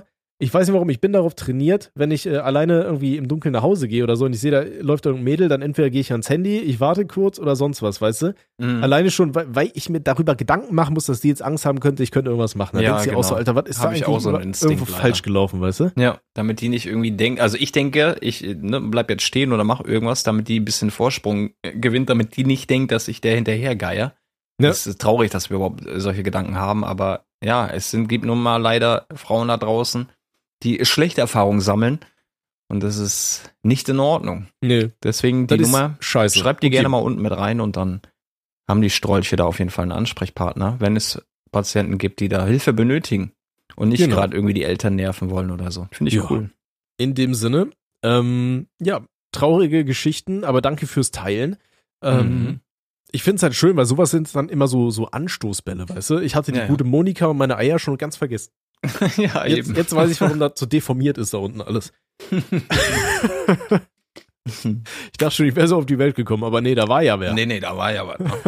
Ich weiß nicht warum, ich bin darauf trainiert, wenn ich äh, alleine irgendwie im Dunkeln nach Hause gehe oder so und ich sehe, da läuft irgendein Mädel, dann entweder gehe ich ans Handy, ich warte kurz oder sonst was, weißt du? Mhm. Alleine schon, weil, weil ich mir darüber Gedanken machen muss, dass die jetzt Angst haben könnte, ich könnte irgendwas machen. Dann Ja, denkst du dir auch so, genau. Alter, was ist Hab da ich eigentlich auch so einen über- Instinkt, irgendwo leider. falsch gelaufen, weißt du? Ja, damit die nicht irgendwie denken, also ich denke, ich ne, bleib jetzt stehen oder mach irgendwas, damit die ein bisschen Vorsprung äh, gewinnt, damit die nicht denkt, dass ich der hinterhergeier. Ja. Es ist traurig, dass wir überhaupt solche Gedanken haben, aber ja, es sind, gibt nun mal leider Frauen da draußen, die schlechte Erfahrungen sammeln und das ist nicht in Ordnung. Nee, Deswegen die das ist Nummer, scheiße. schreibt die Okay. gerne mal unten mit rein und dann haben die Strolche da auf jeden Fall einen Ansprechpartner, wenn es Patienten gibt, die da Hilfe benötigen und nicht Genau. gerade irgendwie die Eltern nerven wollen oder so. Finde ich Ja. cool. In dem Sinne, ähm, ja, traurige Geschichten, aber danke fürs Teilen. Ähm, Mhm. Ich finde es halt schön, weil sowas sind dann immer so, so Anstoßbälle, weißt du? Ich hatte die Ja, ja. gute Monika und meine Eier schon ganz vergessen. ja, Jetzt, eben. jetzt weiß ich, warum das so deformiert ist da unten alles. Ich dachte schon, ich wäre so auf die Welt gekommen, aber nee, da war ja wer. Nee, nee, da war ja was. Ne?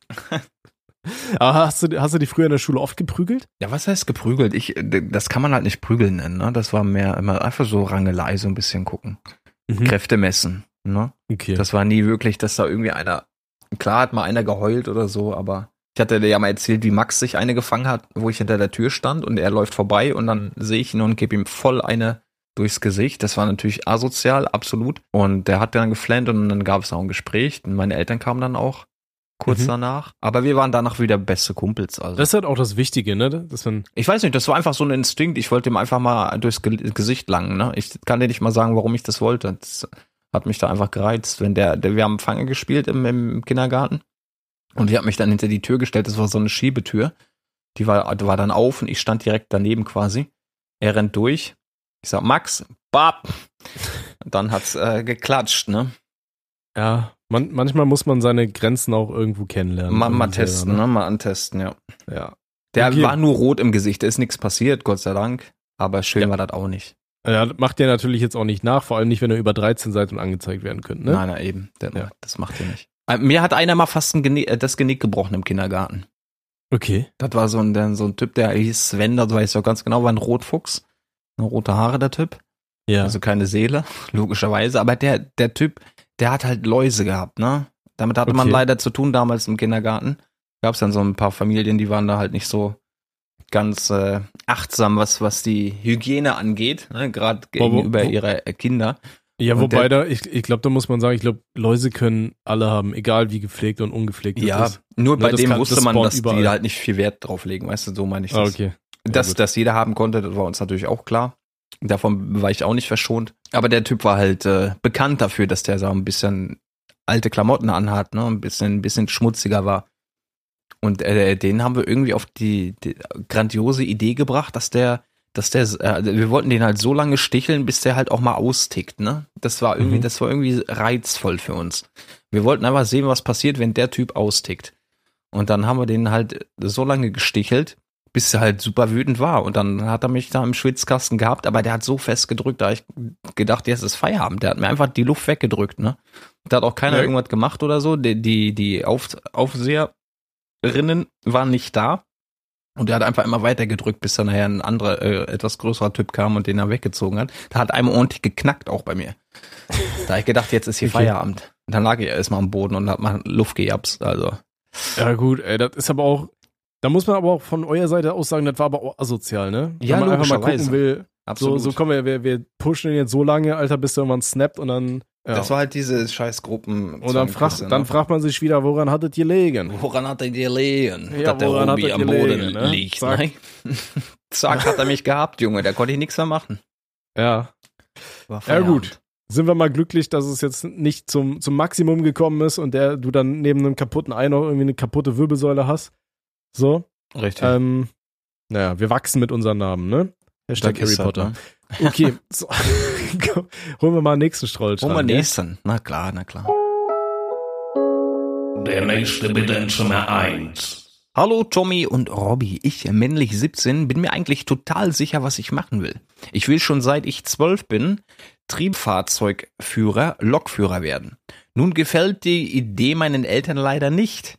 Aber hast du, hast du die früher in der Schule oft geprügelt? Ja, was heißt geprügelt? Ich, das kann man halt nicht prügeln nennen, ne? Das war mehr immer einfach so Rangelei, so ein bisschen gucken. Mhm. Kräfte messen, ne? Okay. Das war nie wirklich, dass da irgendwie einer, klar hat mal einer geheult oder so, aber ich hatte dir ja mal erzählt, wie Max sich eine gefangen hat, wo ich hinter der Tür stand und er läuft vorbei und dann sehe ich ihn und gebe ihm voll eine durchs Gesicht. Das war natürlich asozial, absolut. Und der hat dann geflennt und dann gab es auch ein Gespräch. Und meine Eltern kamen dann auch kurz Mhm. danach. Aber wir waren danach wieder beste Kumpels. Also. Das ist halt auch das Wichtige, ne? Dass man, Ich weiß nicht, das war einfach so ein Instinkt. Ich wollte ihm einfach mal durchs Ge Gesicht langen. Ne? Ich kann dir nicht mal sagen, warum ich das wollte. Das hat mich da einfach gereizt. Wenn der, der wir haben Fange gespielt im, im Kindergarten und ich habe mich dann hinter die Tür gestellt. Das war so eine Schiebetür. Die war, die war dann auf und ich stand direkt daneben quasi. Er rennt durch. Ich sag, Max, bap. Und dann hat's äh, geklatscht, ne? ja, man, manchmal muss man seine Grenzen auch irgendwo kennenlernen. Mal, mal Irgendwie testen, selber, ne? Mal antesten, ja. Ja. Der Okay. war nur rot im Gesicht, da ist nichts passiert, Gott sei Dank. Aber schön Ja. war das auch nicht. Ja, das macht der natürlich jetzt auch nicht nach, vor allem nicht, wenn er über dreizehn seid und angezeigt werden könnte, ne? Nein, nein, eben. Der, Ja. Das macht er nicht. Äh, Mir hat einer mal fast ein Genick, äh, das Genick gebrochen im Kindergarten. Okay. Das war so ein, der, so ein Typ, der hieß Sven, das weiß ich auch ganz genau, war ein Rotfuchs. Eine rote Haare, der Typ. Ja. Also keine Seele, logischerweise. Aber der, der Typ, der hat halt Läuse gehabt, ne? Damit hatte man Okay. leider zu tun damals im Kindergarten. Gab es dann so ein paar Familien, die waren da halt nicht so ganz äh, achtsam, was, was die Hygiene angeht, ne? Gerade wo- gegenüber wo- ihrer äh, Kinder. Ja, Und wobei der- da, ich, ich glaube, da muss man sagen, ich glaube, Läuse können alle haben, egal wie gepflegt und ungepflegt das Ja, ist. nur Ne, bei das dem kann- wusste das man, spawnt dass überall. die da halt nicht viel Wert drauf legen, weißt du, so meine ich Ah, das. okay. Ja, Dass, gut. dass jeder haben konnte, das war uns natürlich auch klar. Davon war ich auch nicht verschont. Aber der Typ war halt äh, bekannt dafür, dass der so ein bisschen alte Klamotten anhat, ne, ein bisschen, ein bisschen schmutziger war. Und äh, den haben wir irgendwie auf die, die grandiose Idee gebracht, dass der, dass der, äh, wir wollten den halt so lange sticheln, bis der halt auch mal austickt, ne? Das war irgendwie, Mhm. das war irgendwie reizvoll für uns. Wir wollten einfach sehen, was passiert, wenn der Typ austickt. Und dann haben wir den halt so lange gestichelt, bis er halt super wütend war. Und dann hat er mich da im Schwitzkasten gehabt, aber der hat so fest gedrückt, da hab ich gedacht, jetzt ist Feierabend. Der hat mir einfach die Luft weggedrückt, ne? Da hat auch keiner Ja. irgendwas gemacht oder so. Die, die, die Auf, Aufseherinnen waren nicht da. Und der hat einfach immer weiter gedrückt, bis dann nachher ein anderer, äh, etwas größerer Typ kam und den er weggezogen hat. Da hat einmal ordentlich geknackt auch bei mir. Da hab ich gedacht, jetzt ist hier Okay. Feierabend. Und dann lag ich erstmal am Boden und hab mal Luft gejapst, also. Ja, gut, ey, das ist aber auch, da muss man aber auch von eurer Seite aus sagen, das war aber auch asozial, ne? Ja, Wenn man einfach mal logischerweise. gucken will, so, Absolut. so kommen wir, wir, wir pushen den jetzt so lange, Alter, bis der irgendwann snappt und dann, ja. Das war halt diese scheiß Gruppen. und dann, fragt, ne? dann fragt man sich wieder, woran hattet ihr gelegen? Woran hat er dir gelegen? Ja, dass der woran hat Robi er am gelegen, Boden ne? liegt, Zack. ne? Zack, hat er mich gehabt, Junge. Da konnte ich nichts mehr machen. Ja. War Ja, Feierabend. gut. Sind wir mal glücklich, dass es jetzt nicht zum, zum Maximum gekommen ist und der, du dann neben einem kaputten Ei noch irgendwie eine kaputte Wirbelsäule hast. So. Richtig. Ähm, naja, wir wachsen mit unseren Namen, ne? Hashtag Das Harry ist halt, Potter. ne? Okay, so. Holen wir mal den nächsten Stroll. Hol mal nächsten. Na klar, na klar. Der nächste bitte in Zimmer eins. Hallo Tommy und Robby, ich, männlich siebzehn, bin mir eigentlich total sicher, was ich machen will. Ich will schon seit ich zwölf bin Triebfahrzeugführer, Lokführer werden. Nun gefällt die Idee meinen Eltern leider nicht.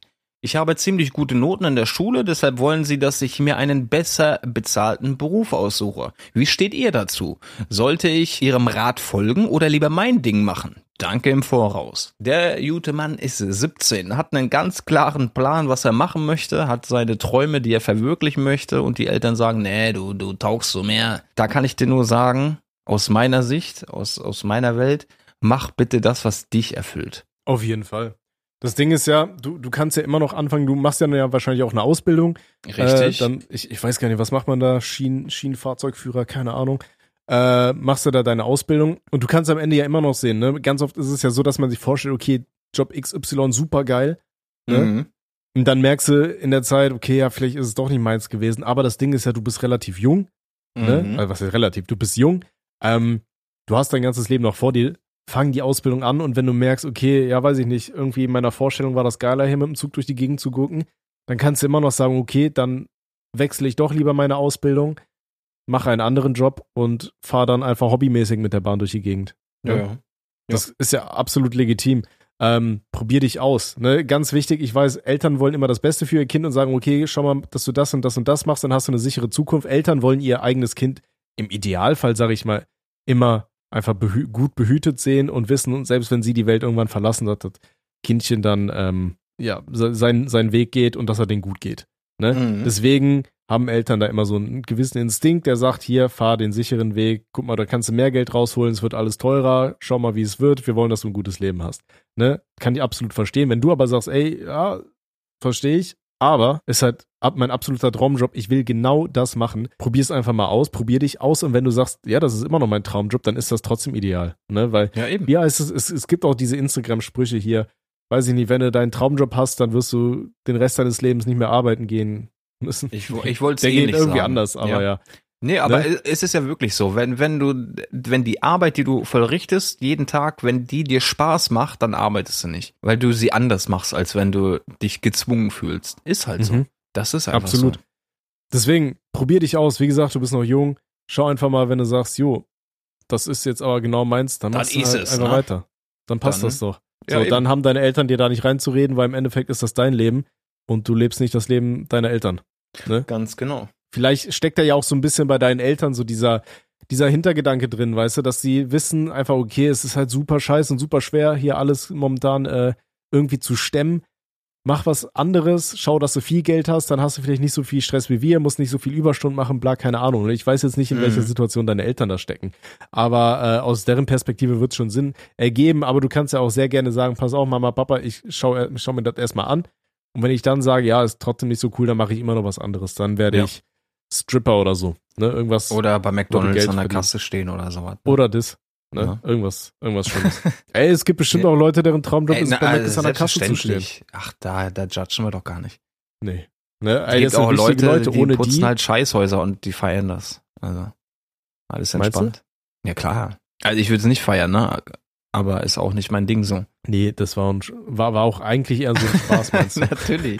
Ich habe ziemlich gute Noten in der Schule, deshalb wollen sie, dass ich mir einen besser bezahlten Beruf aussuche. Wie steht ihr dazu? Sollte ich ihrem Rat folgen oder lieber mein Ding machen? Danke im Voraus. Der gute Mann ist siebzehn, hat einen ganz klaren Plan, was er machen möchte, hat seine Träume, die er verwirklichen möchte und die Eltern sagen, nee, du, du taugst so mehr. Da kann ich dir nur sagen, aus meiner Sicht, aus, aus meiner Welt, mach bitte das, was dich erfüllt. Auf jeden Fall. Das Ding ist ja, du, du kannst ja immer noch anfangen, du machst ja, ja wahrscheinlich auch eine Ausbildung. Richtig. Äh, dann, ich, ich weiß gar nicht, was macht man da? Schienen, Schienenfahrzeugführer, keine Ahnung. Äh, machst du da deine Ausbildung und du kannst am Ende ja immer noch sehen, ne? Ganz oft ist es ja so, dass man sich vorstellt, okay, Job X Y super geil, ne? Mhm. Und dann merkst du in der Zeit, okay, ja, vielleicht ist es doch nicht meins gewesen, aber das Ding ist ja, du bist relativ jung, ne? Mhm. Also was ist relativ? Du bist jung, ähm, du hast dein ganzes Leben noch vor dir, fang die Ausbildung an und wenn du merkst, okay, ja, weiß ich nicht, irgendwie in meiner Vorstellung war das geiler, hier mit dem Zug durch die Gegend zu gucken, dann kannst du immer noch sagen, okay, dann wechsle ich doch lieber meine Ausbildung, mache einen anderen Job und fahre dann einfach hobbymäßig mit der Bahn durch die Gegend. Ja, Ne? ja. Das ist ja absolut legitim. Ähm, probier dich aus. Ne? Ganz wichtig, ich weiß, Eltern wollen immer das Beste für ihr Kind und sagen, okay, schau mal, dass du das und das und das machst, dann hast du eine sichere Zukunft. Eltern wollen ihr eigenes Kind im Idealfall, sage ich mal, immer einfach behü- gut behütet sehen und wissen, und selbst wenn sie die Welt irgendwann verlassen, dass das Kindchen dann ähm, ja, se- sein, seinen Weg geht und dass er den gut geht. Ne? Mhm. Deswegen haben Eltern da immer so einen gewissen Instinkt, der sagt, hier, fahr den sicheren Weg, guck mal, da kannst du mehr Geld rausholen, es wird alles teurer, schau mal, wie es wird, wir wollen, dass du ein gutes Leben hast. Ne? Kann ich absolut verstehen. Wenn du aber sagst, ey, ja, verstehe ich, aber ist halt ab mein absoluter Traumjob, ich will genau das machen, probier es einfach mal aus, probier dich aus und wenn du sagst, ja, das ist immer noch mein Traumjob, dann ist das trotzdem ideal. Ne? Weil, Ja, eben. ja, es, ist, es, es gibt auch diese Instagram-Sprüche hier, weiß ich nicht, wenn du deinen Traumjob hast, dann wirst du den Rest deines Lebens nicht mehr arbeiten gehen müssen. Ich, ich wollte es Der eh geht nicht irgendwie sagen. anders, aber ja. Nee, aber Ne? es ist ja wirklich so, wenn, wenn du, wenn die Arbeit, die du vollrichtest, jeden Tag, wenn die dir Spaß macht, dann arbeitest du nicht. Weil du sie anders machst, als wenn du dich gezwungen fühlst. Ist halt so. Mhm. Das ist einfach Absolut. so. Deswegen, probier dich aus. Wie gesagt, du bist noch jung. Schau einfach mal, wenn du sagst, jo, das ist jetzt aber genau meins, dann Dann machst du ist halt es, einfach ne? weiter. Dann passt Dann- das doch. Ja, So, eben. dann haben deine Eltern dir da nicht reinzureden, weil im Endeffekt ist das dein Leben und du lebst nicht das Leben deiner Eltern. Ganz genau. Vielleicht steckt da ja auch so ein bisschen bei deinen Eltern so dieser, dieser Hintergedanke drin, weißt du, dass sie wissen einfach, okay, es ist halt super scheiße und super schwer, hier alles momentan äh, irgendwie zu stemmen. Mach was anderes, schau, dass du viel Geld hast, dann hast du vielleicht nicht so viel Stress wie wir, musst nicht so viel Überstunden machen, bla, keine Ahnung. Ich weiß jetzt nicht, in Mhm. welcher Situation deine Eltern da stecken. Aber äh, aus deren Perspektive wird es schon Sinn ergeben. Aber du kannst ja auch sehr gerne sagen, pass auf, Mama, Papa, ich schau, äh, schau mir das erstmal an. Und wenn ich dann sage, ja, ist trotzdem nicht so cool, dann mache ich immer noch was anderes. Dann werde Ja. ich Stripper oder so. Ne? Irgendwas. Oder bei McDonalds Geld an der verdienen. Kasse stehen oder sowas. Oder das. Ne? Ja. Irgendwas, irgendwas Schlimmes. Ey, es gibt bestimmt auch Leute, deren Traumjob Ey, ist, na, bei also Mac ist an der Kasse zu stehen. selbstverständlich. Ach, da, da judgen wir doch gar nicht. Nee. Ne? Es Ey, gibt das sind auch wichtige Leute, Leute, die ohne putzen die. halt Scheißhäuser und die feiern das. Also, alles Meinst du? entspannt. Ja, klar. Also ich würde es nicht feiern, ne? Aber ist auch nicht mein Ding so. Nee, das war, ein, war, war auch eigentlich eher so ein Spaß, meinst du? Natürlich.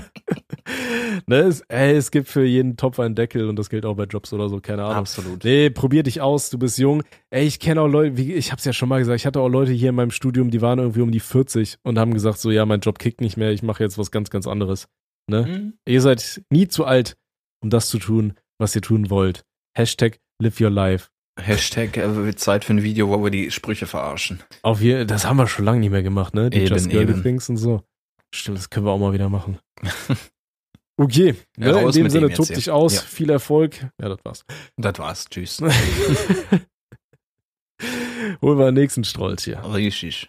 Ne, es, ey, es gibt für jeden Topf einen Deckel und das gilt auch bei Jobs oder so, keine Ahnung. Absolut. Nee, probier dich aus, du bist jung. Ey, ich kenne auch Leute, wie, ich hab's ja schon mal gesagt, ich hatte auch Leute hier in meinem Studium, die waren irgendwie um die vierzig und haben gesagt so, ja, mein Job kickt nicht mehr, ich mache jetzt was ganz, ganz anderes. Ne? Mhm. Ihr seid nie zu alt, um das zu tun, was ihr tun wollt. Hashtag live your life. Hashtag äh, wird Zeit für ein Video, wo wir die Sprüche verarschen. Auf je, das haben wir schon lange nicht mehr gemacht, ne? Die Eben, Just Girly eben. Things und so. Stimmt, das können wir auch mal wieder machen. Okay, Ja, ne, in raus dem mit Sinne, dem jetzt tob hier. dich aus, Ja. viel Erfolg. Ja, das war's. Das war's. Tschüss. Holen wir den nächsten Strolch hier. Richtig.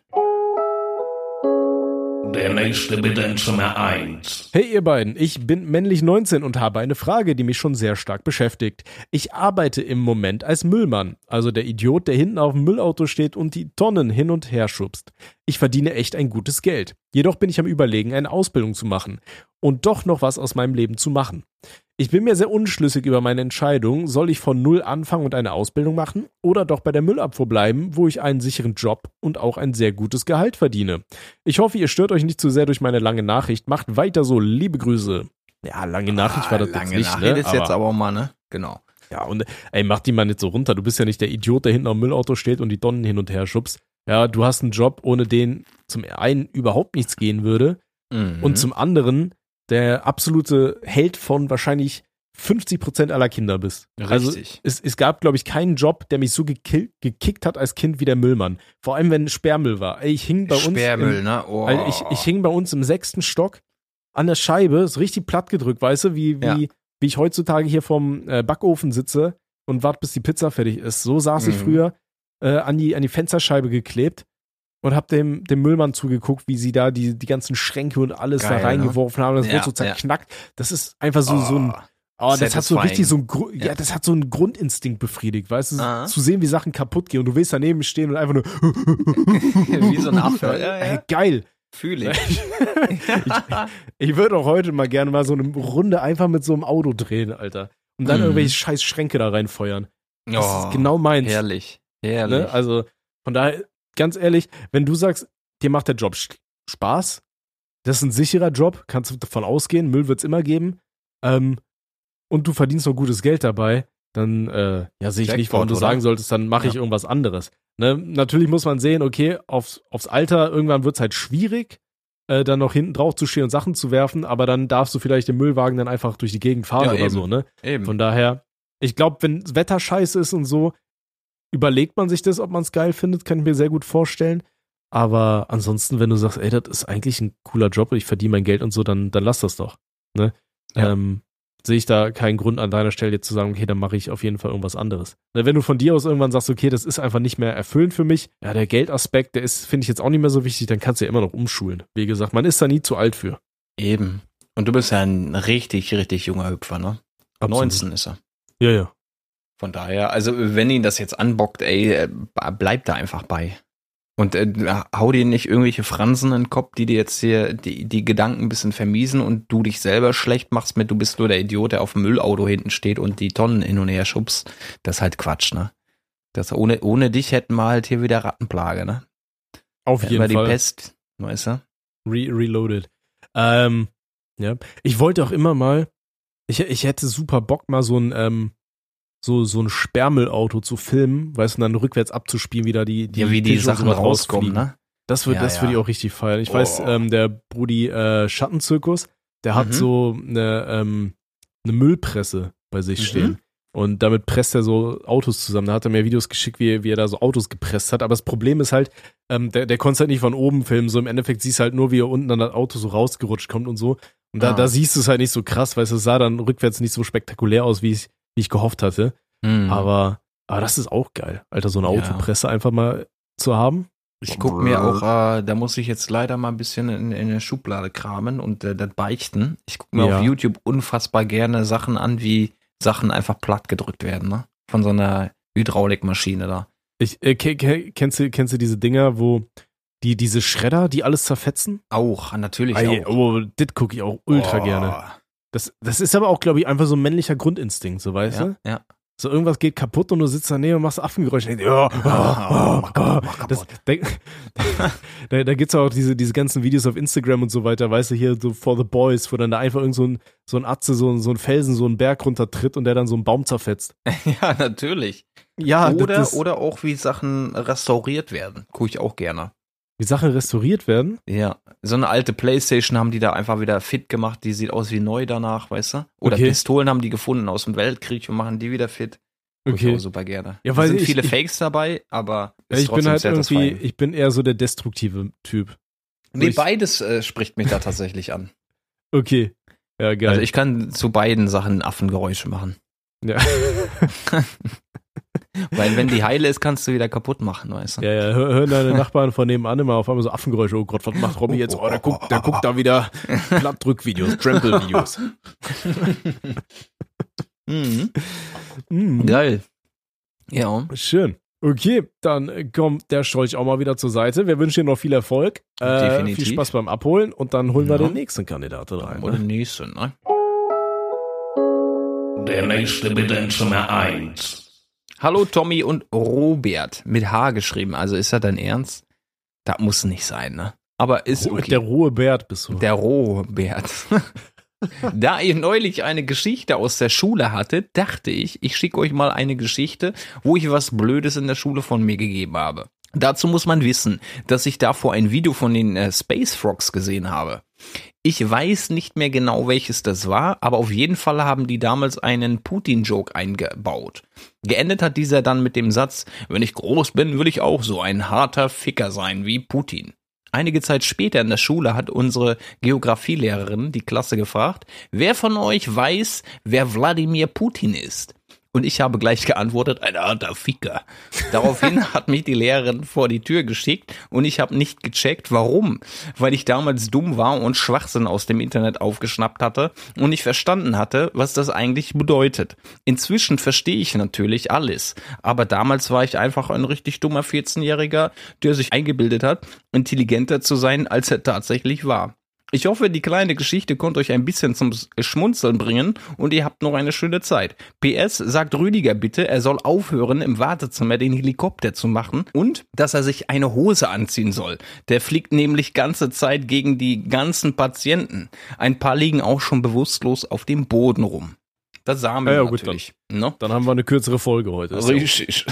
Der nächste bitte in Zimmer eins. Hey ihr beiden, ich bin männlich neunzehn und habe eine Frage, die mich schon sehr stark beschäftigt. Ich arbeite im Moment als Müllmann, also der Idiot, der hinten auf dem Müllauto steht und die Tonnen hin und her schubst. Ich verdiene echt ein gutes Geld. Jedoch bin ich am Überlegen, eine Ausbildung zu machen und doch noch was aus meinem Leben zu machen. Ich bin mir sehr unschlüssig über meine Entscheidung, soll ich von Null anfangen und eine Ausbildung machen oder doch bei der Müllabfuhr bleiben, wo ich einen sicheren Job und auch ein sehr gutes Gehalt verdiene. Ich hoffe, ihr stört euch nicht zu sehr durch meine lange Nachricht. Macht weiter so, liebe Grüße. Ja, lange Nachricht war das Ah, lange jetzt nicht, Nachricht ne? ist jetzt aber auch mal, ne? Genau. Ja, und ey, mach die mal nicht so runter. Du bist ja nicht der Idiot, der hinten am Müllauto steht und die Tonnen hin und her schubst. Ja, du hast einen Job, ohne den zum einen überhaupt nichts gehen würde. Mhm. Und zum anderen der absolute Held von wahrscheinlich fünfzig Prozent aller Kinder bist. Also Richtig. es, es gab, glaube ich, keinen Job, der mich so gekill, gekickt hat als Kind wie der Müllmann. Vor allem, wenn Sperrmüll war. Ey, ich hing bei uns Sperrmüll, im, ne? Oh. also ich, ich hing bei uns im sechsten Stock an der Scheibe, so richtig platt gedrückt, weißt du, wie, wie, Ja. wie ich heutzutage hier vorm äh, Backofen sitze und warte, bis die Pizza fertig ist. So saß ich Mhm. früher äh, an, die, an die Fensterscheibe geklebt und hab dem, dem Müllmann zugeguckt, wie sie da die, die ganzen Schränke und alles Geil, da reingeworfen haben. Das Ja, wurde so ja. zerknackt. Das ist einfach so, so ein Oh, das hat so Satisfying. richtig so ein, Gru- ja. Ja. das hat so einen Grundinstinkt befriedigt, weißt du, Aha. zu sehen, wie Sachen kaputt gehen und du willst daneben stehen und einfach nur, Wie so ein Affe. Ja, ey, ja. geil. Fühle ich. Ich würde auch heute mal gerne mal so eine Runde einfach mit so einem Auto drehen, Alter. Und dann Mhm. irgendwelche scheiß Schränke da reinfeuern. Das Oh, ist genau meins. Herrlich. Herrlich. Ne? Also, von daher, ganz ehrlich, wenn du sagst, dir macht der Job sch- Spaß, das ist ein sicherer Job, kannst du davon ausgehen, Müll wird's immer geben, ähm, und du verdienst noch gutes Geld dabei, dann äh, ja, sehe ich nicht, warum du Jackpot, oder? sagen solltest, dann mache ich Ja. irgendwas anderes. Ne? Natürlich muss man sehen, okay, aufs, aufs Alter, irgendwann wird's halt schwierig, äh, dann noch hinten drauf zu stehen und Sachen zu werfen, aber dann darfst du vielleicht den Müllwagen dann einfach durch die Gegend fahren Ja, oder eben. so, ne? Eben. Von daher, ich glaube, wenn das Wetter scheiße ist und so, überlegt man sich das, ob man es geil findet, kann ich mir sehr gut vorstellen. Aber ansonsten, wenn du sagst, ey, das ist eigentlich ein cooler Job und ich verdiene mein Geld und so, dann, dann lass das doch. Ne? Ja. Ähm, sehe ich da keinen Grund an deiner Stelle jetzt zu sagen, okay, dann mache ich auf jeden Fall irgendwas anderes. Ne, wenn du von dir aus irgendwann sagst, okay, das ist einfach nicht mehr erfüllend für mich, ja, der Geldaspekt, der ist, finde ich jetzt auch nicht mehr so wichtig, dann kannst du ja immer noch umschulen. Wie gesagt, man ist da nie zu alt für. Eben. Und du bist ja ein richtig, richtig junger Hüpfer, ne? Absolut. neunzehn ist er. Ja, ja. Von daher, also wenn ihn das jetzt anbockt, ey, äh, bleib da einfach bei. Und äh, hau dir nicht irgendwelche Fransen in den Kopf, die dir jetzt hier die, die Gedanken ein bisschen vermiesen und du dich selber schlecht machst mit, du bist nur der Idiot, der auf dem Müllauto hinten steht und die Tonnen hin und her schubst. Das ist halt Quatsch, ne? Das ohne, ohne dich hätten wir halt hier wieder Rattenplage, ne? Auf Hätten jeden wir die Fall. Pest, weißt du? Re reloaded. Ähm, ja. Ich wollte auch immer mal, ich, ich hätte super Bock, mal so ein, ähm, so, so ein Sperrmüllauto zu filmen, weißt du, und dann rückwärts abzuspielen, wie da die, die Ja, wie die Tische und Sachen so rauskommen, rausfliegen. ne? Das würde Ja, das ja. würde ich auch richtig feiern. Ich Oh. weiß, ähm, der Brudi äh, Schattenzirkus, der hat Mhm. so eine, ähm, eine Müllpresse bei sich Mhm. stehen. Und damit presst er so Autos zusammen. Da hat er mir Videos geschickt, wie, wie er da so Autos gepresst hat. Aber das Problem ist halt, ähm, der, der konnte halt nicht von oben filmen. So im Endeffekt siehst du halt nur, wie er unten an das Auto so rausgerutscht kommt und so. Und da, Ah. da siehst du es halt nicht so krass, weil es sah dann rückwärts nicht so spektakulär aus, wie ich, wie ich gehofft hatte. Mhm. Aber, aber das ist auch geil, Alter, so eine Ja. Autopresse einfach mal zu haben. Ich guck mir auch, äh, da muss ich jetzt leider mal ein bisschen in, in der Schublade kramen und äh, das beichten. Ich guck mir Ja. auf YouTube unfassbar gerne Sachen an, wie Sachen einfach platt gedrückt werden, ne? Von so einer Hydraulikmaschine da. Ich, äh, ke- ke- kennst du, kennst du diese Dinger, wo die, diese Schredder, die alles zerfetzen? Auch, natürlich Ey, auch. oh, das gucke ich auch ultra Oh. gerne. Das, das ist aber auch, glaube ich, einfach so ein männlicher Grundinstinkt, so weißt Ja, du? ja. So irgendwas geht kaputt und du sitzt daneben und machst Affengeräusche. Und denkst, ja, Ah, mach kaputt, mach das, kaputt. da da, da gibt's auch diese, diese ganzen Videos auf Instagram und so weiter, weißt du, hier so For the Boys, wo dann da einfach irgend so ein, so ein Atze, so ein, so ein Felsen, so einen Berg runtertritt und der dann so einen Baum zerfetzt. Ja, natürlich. Ja, oder, das, oder auch wie Sachen restauriert werden. Gucke ich auch gerne. wie Sachen restauriert werden. Ja, so eine alte Playstation haben die da einfach wieder fit gemacht, die sieht aus wie neu danach, weißt du? Oder Okay. Pistolen haben die gefunden aus dem Weltkrieg und machen die wieder fit. Guck ich Okay. auch super gerne. Ja, Es weil sind ich- viele ich- Fakes dabei, aber Ja, ist ich bin trotzdem halt irgendwie, satisfying. ich bin eher so der destruktive Typ. Nee, ich- beides äh, spricht mich da tatsächlich an. Okay. Ja, geil. Also ich kann zu beiden Sachen Affengeräusche machen. ja. Weil wenn die heile ist, kannst du wieder kaputt machen, weißt du? Ja, ja, hör- hören deine Nachbarn von nebenan immer auf einmal so Affengeräusche. Oh Gott, was macht Robby jetzt? Oh, der guckt, der guckt da wieder Plattdrückvideos, Trample-Videos. Mhm. Mhm. Geil. Ja. Schön. Okay, dann äh, kommt der Strolch auch mal wieder zur Seite. Wir wünschen dir noch viel Erfolg. Äh, Definitiv. viel Spaß beim Abholen und dann holen wir Ja. den nächsten Kandidaten rein. Oder Ne? nächste, ne? Der nächste bitte ins Zimmer eins. Hallo Tommy und Robert. Mit H geschrieben. Also ist das dein Ernst? Das muss nicht sein, ne? Aber ist Oh, okay. Der rohe Bert bist du. Der Robert. Da ihr neulich eine Geschichte aus der Schule hattet, dachte ich, ich schicke euch mal eine Geschichte, wo ich was Blödes in der Schule von mir gegeben habe. Dazu muss man wissen, dass ich davor ein Video von den äh, Space Frogs gesehen habe. Ich weiß nicht mehr genau, welches das war, aber auf jeden Fall haben die damals einen Putin-Joke eingebaut. Geendet hat dieser dann mit dem Satz, wenn ich groß bin, will ich auch so ein harter Ficker sein wie Putin. Einige Zeit später in der Schule hat unsere Geografielehrerin die Klasse gefragt, wer von euch weiß, wer Wladimir Putin ist? Und ich habe gleich geantwortet, ein harter Ficker. Daraufhin hat mich die Lehrerin vor die Tür geschickt und ich habe nicht gecheckt, warum. Weil ich damals dumm war und Schwachsinn aus dem Internet aufgeschnappt hatte und nicht verstanden hatte, was das eigentlich bedeutet. Inzwischen verstehe ich natürlich alles, aber damals war ich einfach ein richtig dummer vierzehnjähriger, der sich eingebildet hat, intelligenter zu sein, als er tatsächlich war. Ich hoffe, die kleine Geschichte konnte euch ein bisschen zum Schmunzeln bringen und ihr habt noch eine schöne Zeit. P S, sagt Rüdiger bitte, er soll aufhören, im Wartezimmer den Helikopter zu machen und dass er sich eine Hose anziehen soll. Der fliegt nämlich ganze Zeit gegen die ganzen Patienten. Ein paar liegen auch schon bewusstlos auf dem Boden rum. Das sahen wir ja, ja, natürlich. Gut, dann, no? dann haben wir eine kürzere Folge heute. Richtig.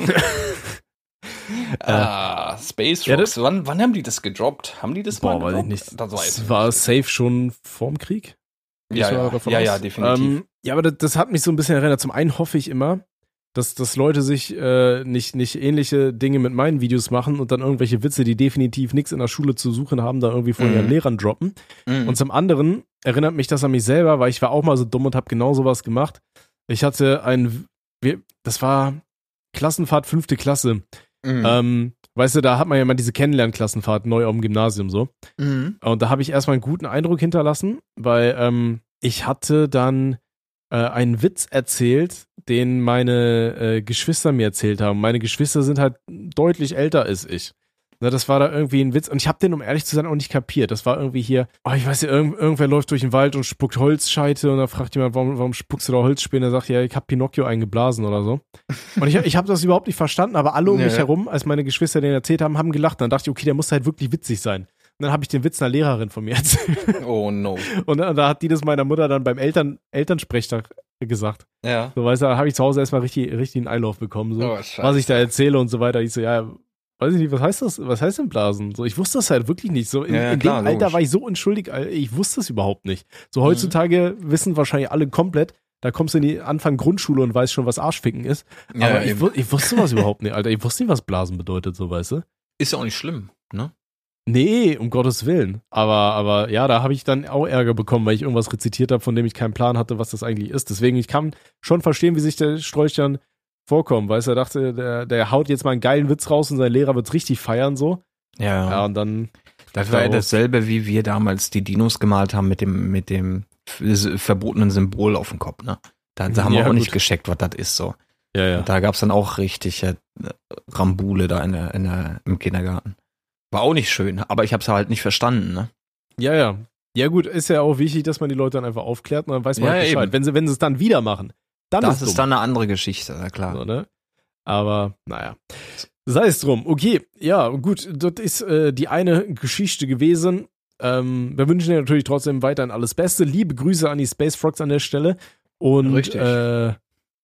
Ah, Space Rocks. Ja, wann, wann haben die das gedroppt? Haben die das boah, mal weiß gedroppt? ich nicht. Das, weiß das ich war nicht. safe schon vorm Krieg? Ja, ja, ja, ja, definitiv. Ähm, ja, aber das, das hat mich so ein bisschen erinnert. Zum einen hoffe ich immer, dass, dass Leute sich äh, nicht, nicht ähnliche Dinge mit meinen Videos machen und dann irgendwelche Witze, die definitiv nichts in der Schule zu suchen haben, da irgendwie von Mhm. ihren Lehrern droppen. Mhm. Und zum anderen erinnert mich das an mich selber, weil ich war auch mal so dumm und habe genau sowas gemacht. Ich hatte ein, wir, das war Klassenfahrt fünfte Klasse. Mhm. Ähm, weißt du, da hat man ja mal diese Kennenlernklassenfahrt neu auf dem Gymnasium so. Mhm. Und da habe ich erstmal einen guten Eindruck hinterlassen, weil ähm, ich hatte dann äh, einen Witz erzählt, den meine äh, Geschwister mir erzählt haben. Meine Geschwister sind halt deutlich älter als ich. Na, das war da irgendwie ein Witz. Und ich habe den, um ehrlich zu sein, auch nicht kapiert. Das war irgendwie hier, oh, ich weiß nicht, irgend, irgendwer läuft durch den Wald und spuckt Holzscheite und da fragt jemand, warum, warum spuckst du da Holzspäne? Und er sagt, ja, ich hab Pinocchio eingeblasen oder so. Und ich, ich habe das überhaupt nicht verstanden, aber alle um Ja. mich herum, als meine Geschwister den erzählt haben, haben gelacht. Dann dachte ich, okay, der muss halt wirklich witzig sein. Und dann habe ich den Witz einer Lehrerin von mir erzählt. Oh no. Und da, da hat die das meiner Mutter dann beim Eltern, Elternsprechtag gesagt. Ja. So, weißt du, da habe ich zu Hause erstmal richtig, richtig einen Einlauf bekommen, so, Oh, scheiße. was ich da erzähle und so weiter. Ich so, ja, weiß ich nicht, was heißt das? Was heißt denn Blasen? So, ich wusste das halt wirklich nicht. So, in, Ja, ja, in klar, dem Alter logisch. war ich so unschuldig, Alter, ich wusste es überhaupt nicht. So, Mhm. heutzutage wissen wahrscheinlich alle komplett, da kommst du in die Anfang Grundschule und weißt schon, was Arschficken ist. Ja, Aber ich, eben. wu- ich wusste was überhaupt nicht, Alter. Ich wusste nicht, was Blasen bedeutet, so, weißt du? Ist ja auch nicht schlimm, ne? Nee, um Gottes Willen. Aber, aber ja, da habe ich dann auch Ärger bekommen, weil ich irgendwas rezitiert habe, von dem ich keinen Plan hatte, was das eigentlich ist. Deswegen, ich kann schon verstehen, wie sich der Strolch dann vorkommt. Weißt du, er dachte, der, der haut jetzt mal einen geilen Witz raus und sein Lehrer wird's richtig feiern, so. Ja. Ja, und dann. Das war ja Darauf. dasselbe, wie wir damals die Dinos gemalt haben mit dem, mit dem f- verbotenen Symbol auf dem Kopf, ne? Da, da haben Ja, wir auch gut. nicht gecheckt, was das ist, so. Ja, ja. Und da gab's dann auch richtig äh, Rambule da in der, in der, im Kindergarten. War auch nicht schön, aber ich hab's halt nicht verstanden, ne? Ja, ja. Ja, gut, ist ja auch wichtig, dass man die Leute dann einfach aufklärt und dann weiß man Ja, halt Bescheid. eben. Wenn sie, wenn sie es dann wieder machen, dann Das ist ist dumm. dann eine andere Geschichte, na klar. So, ne? Aber, naja. Sei es drum. Okay, ja, gut, das ist äh, die eine Geschichte gewesen. Ähm, wir wünschen dir natürlich trotzdem weiterhin alles Beste. Liebe Grüße an die Space Frogs an der Stelle. Und Richtig. Äh,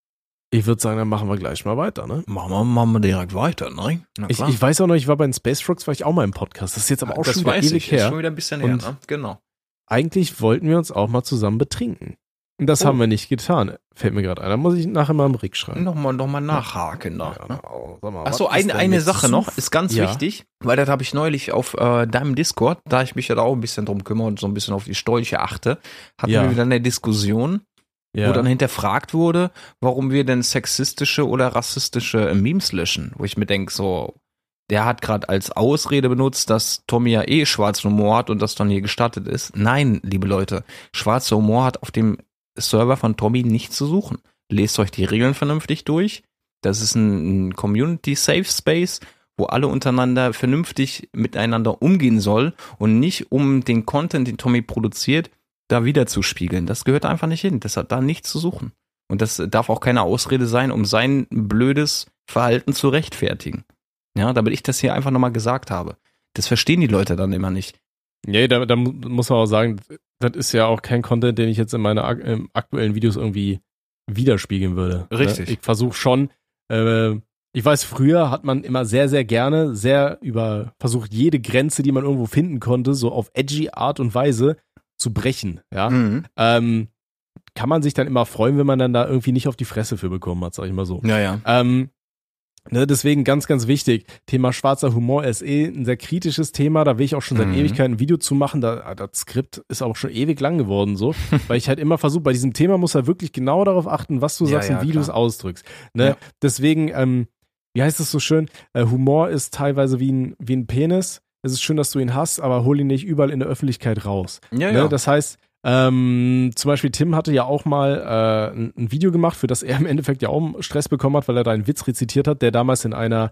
ich würde sagen, dann machen wir gleich mal weiter, ne? Machen wir, machen wir direkt weiter, ne? Na Ich, klar. ich weiß auch noch, ich war bei den Space Frogs, war ich auch mal im Podcast. Das ist jetzt aber auch das schon wieder weiß ewig ich, ist her. schon wieder ein bisschen Und- her, ne? Genau. Eigentlich wollten wir uns auch mal zusammen betrinken. Und das Oh. haben wir nicht getan. Fällt mir gerade ein. Da muss ich nachher mal im Rick schreiben. Nochmal, nochmal nachhaken da. Ja, ne? sag mal, Achso, was ist eine, denn eine jetzt Sache so- noch, ist ganz Ja. wichtig, weil das habe ich neulich auf äh, deinem Discord, da ich mich ja da auch ein bisschen drum kümmere und so ein bisschen auf die Stolche achte, hatten Ja. wir wieder eine Diskussion, Ja. wo dann hinterfragt wurde, warum wir denn sexistische oder rassistische Memes löschen. Wo ich mir denke, so, der hat gerade als Ausrede benutzt, dass Tommy ja eh schwarzen Humor hat und das dann hier gestattet ist. Nein, liebe Leute, schwarzer Humor hat auf dem Server von Tommy nichts zu suchen. Lest euch die Regeln vernünftig durch. Das ist ein, ein Community-Safe-Space, wo alle untereinander vernünftig miteinander umgehen soll und nicht um den Content, den Tommy produziert, da wieder zu spiegeln. Das gehört einfach nicht hin. Das hat da nichts zu suchen. Und das darf auch keine Ausrede sein, um sein blödes Verhalten zu rechtfertigen. Ja, damit ich das hier einfach nochmal gesagt habe. Das verstehen die Leute dann immer nicht. Nee, da, da mu- muss man auch sagen, das ist ja auch kein Content, den ich jetzt in meinen ak ähm, aktuellen Videos irgendwie widerspiegeln würde. Richtig. Ne? Ich versuche schon, äh, Ich weiß, früher hat man immer sehr, sehr gerne, sehr über versucht, jede Grenze, die man irgendwo finden konnte, so auf edgy Art und Weise zu brechen. Ja, Mhm. ähm, kann man sich dann immer freuen, wenn man dann da irgendwie nicht auf die Fresse für bekommen hat, sag ich mal so. Ja, ja. Ähm, ne, deswegen ganz, ganz wichtig, Thema schwarzer Humor ist eh ein sehr kritisches Thema, da will ich auch schon seit Mhm. Ewigkeiten ein Video zu machen, da, das Skript ist auch schon ewig lang geworden so, weil ich halt immer versuche, bei diesem Thema muss er wirklich genau darauf achten, was du Ja, sagst ja, und wie du es klar. ausdrückst. Ne? Ja. Deswegen, ähm, wie heißt es so schön, äh, Humor ist teilweise wie ein, wie ein Penis, es ist schön, dass du ihn hast, aber hol ihn nicht überall in der Öffentlichkeit raus. Ja, Ne? ja. Das heißt, ähm, zum Beispiel Tim hatte ja auch mal äh, ein, ein Video gemacht, für das er im Endeffekt ja auch Stress bekommen hat, weil er da einen Witz rezitiert hat, der damals in einer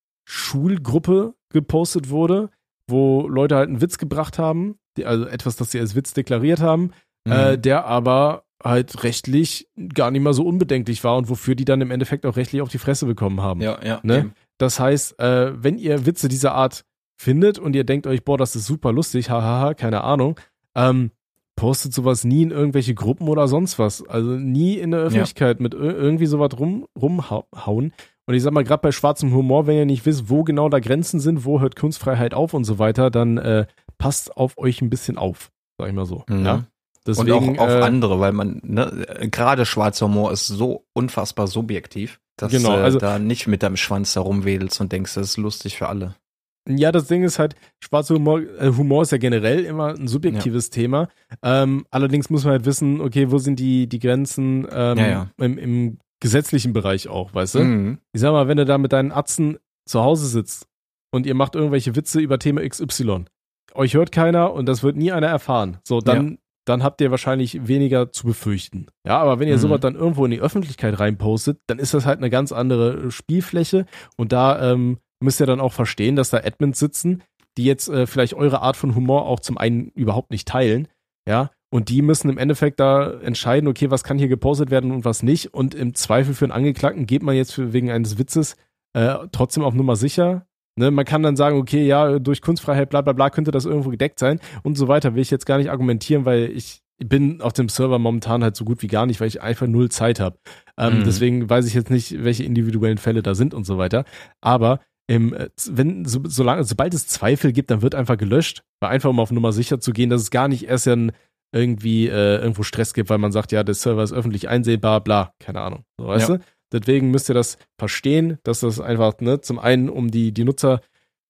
Schulgruppe gepostet wurde, wo Leute halt einen Witz gebracht haben, die, also etwas, das sie als Witz deklariert haben, Mhm. äh, der aber halt rechtlich gar nicht mal so unbedenklich war und wofür die dann im Endeffekt auch rechtlich auf die Fresse bekommen haben. ja, ja. Ne? eben. Das heißt, äh, wenn ihr Witze dieser Art findet und ihr denkt euch, boah, das ist super lustig, hahaha, keine Ahnung, ähm, postet sowas nie in irgendwelche Gruppen oder sonst was. Also nie in der Öffentlichkeit mit ir- irgendwie sowas rum, rumhauen. Und ich sag mal, gerade bei schwarzem Humor, wenn ihr nicht wisst, wo genau da Grenzen sind, wo hört Kunstfreiheit auf und so weiter, dann äh, passt auf euch ein bisschen auf, sag ich mal so. Mhm. Ja? Deswegen, Und auch auf äh, andere, weil man, ne, äh, gerade schwarzer Humor ist so unfassbar subjektiv, dass Genau, äh, also- da nicht mit deinem Schwanz da rumwedelst und denkst, das ist lustig für alle. Ja, das Ding ist halt, schwarzer Humor, äh, Humor ist ja generell immer ein subjektives Thema. Ähm, allerdings muss man halt wissen, okay, wo sind die, die Grenzen ähm, Ja, ja. Im, im gesetzlichen Bereich auch, weißt du? Mhm. Ich sag mal, wenn du da mit deinen Atzen zu Hause sitzt und ihr macht irgendwelche Witze über Thema X Y, euch hört keiner und das wird nie einer erfahren. So, dann, dann habt ihr wahrscheinlich weniger zu befürchten. Ja, aber wenn ihr Mhm. sowas dann irgendwo in die Öffentlichkeit reinpostet, dann ist das halt eine ganz andere Spielfläche und da ähm, müsst ihr dann auch verstehen, dass da Admins sitzen, die jetzt äh, vielleicht eure Art von Humor auch zum einen überhaupt nicht teilen, ja, und die müssen im Endeffekt da entscheiden, okay, was kann hier gepostet werden und was nicht und im Zweifel für einen Angeklagten geht man jetzt für, wegen eines Witzes äh, trotzdem auf Nummer sicher. Ne, man kann dann sagen, okay, ja, durch Kunstfreiheit, bla bla bla, könnte das irgendwo gedeckt sein und so weiter, will ich jetzt gar nicht argumentieren, weil ich bin auf dem Server momentan halt so gut wie gar nicht, weil ich einfach null Zeit habe. Ähm, Mhm. Deswegen weiß ich jetzt nicht, welche individuellen Fälle da sind und so weiter. Aber im, äh, wenn, so, solange, sobald es Zweifel gibt, dann wird einfach gelöscht, weil einfach um auf Nummer sicher zu gehen, dass es gar nicht erst dann irgendwie äh, irgendwo Stress gibt, weil man sagt, ja, der Server ist öffentlich einsehbar, bla, keine Ahnung. So, weißt Ja. du? Deswegen müsst ihr das verstehen, dass das einfach, ne, zum einen um die, die Nutzer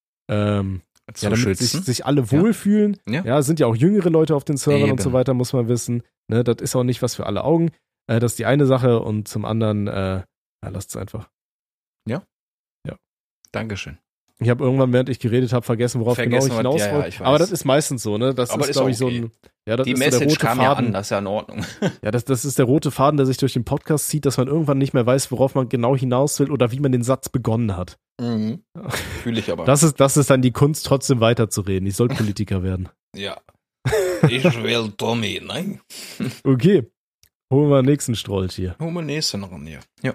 ähm, Zu ja, damit sich, schützen. sich alle wohlfühlen. Ja. Ja, es sind ja auch jüngere Leute auf den Servern und Eben. so weiter, muss man wissen. Ne, das ist auch nicht was für alle Augen. Äh, das ist die eine Sache und zum anderen, äh, ja, lasst es einfach. Dankeschön. Ich habe irgendwann, während ich geredet habe, vergessen, worauf Vergessen, genau ich was- hinaus ja, ja, wollte. ich weiß. Aber das ist meistens so, ne? Das Aber ist, ist glaube auch ich, so okay. ein. Ja, das Die ist so der Message rote kam ja Faden. an, das ist ja in Ordnung. Ja, das, das ist der rote Faden, der sich durch den Podcast zieht, dass man irgendwann nicht mehr weiß, worauf man genau hinaus will oder wie man den Satz begonnen hat. Mhm. Fühle ich aber. Das ist, das ist dann die Kunst, trotzdem weiterzureden. Ich soll Politiker werden. ja. Ich will Tommy, nein. Okay. Holen wir den nächsten Strolch hier. Hol mal nächsten ran hier. Ja.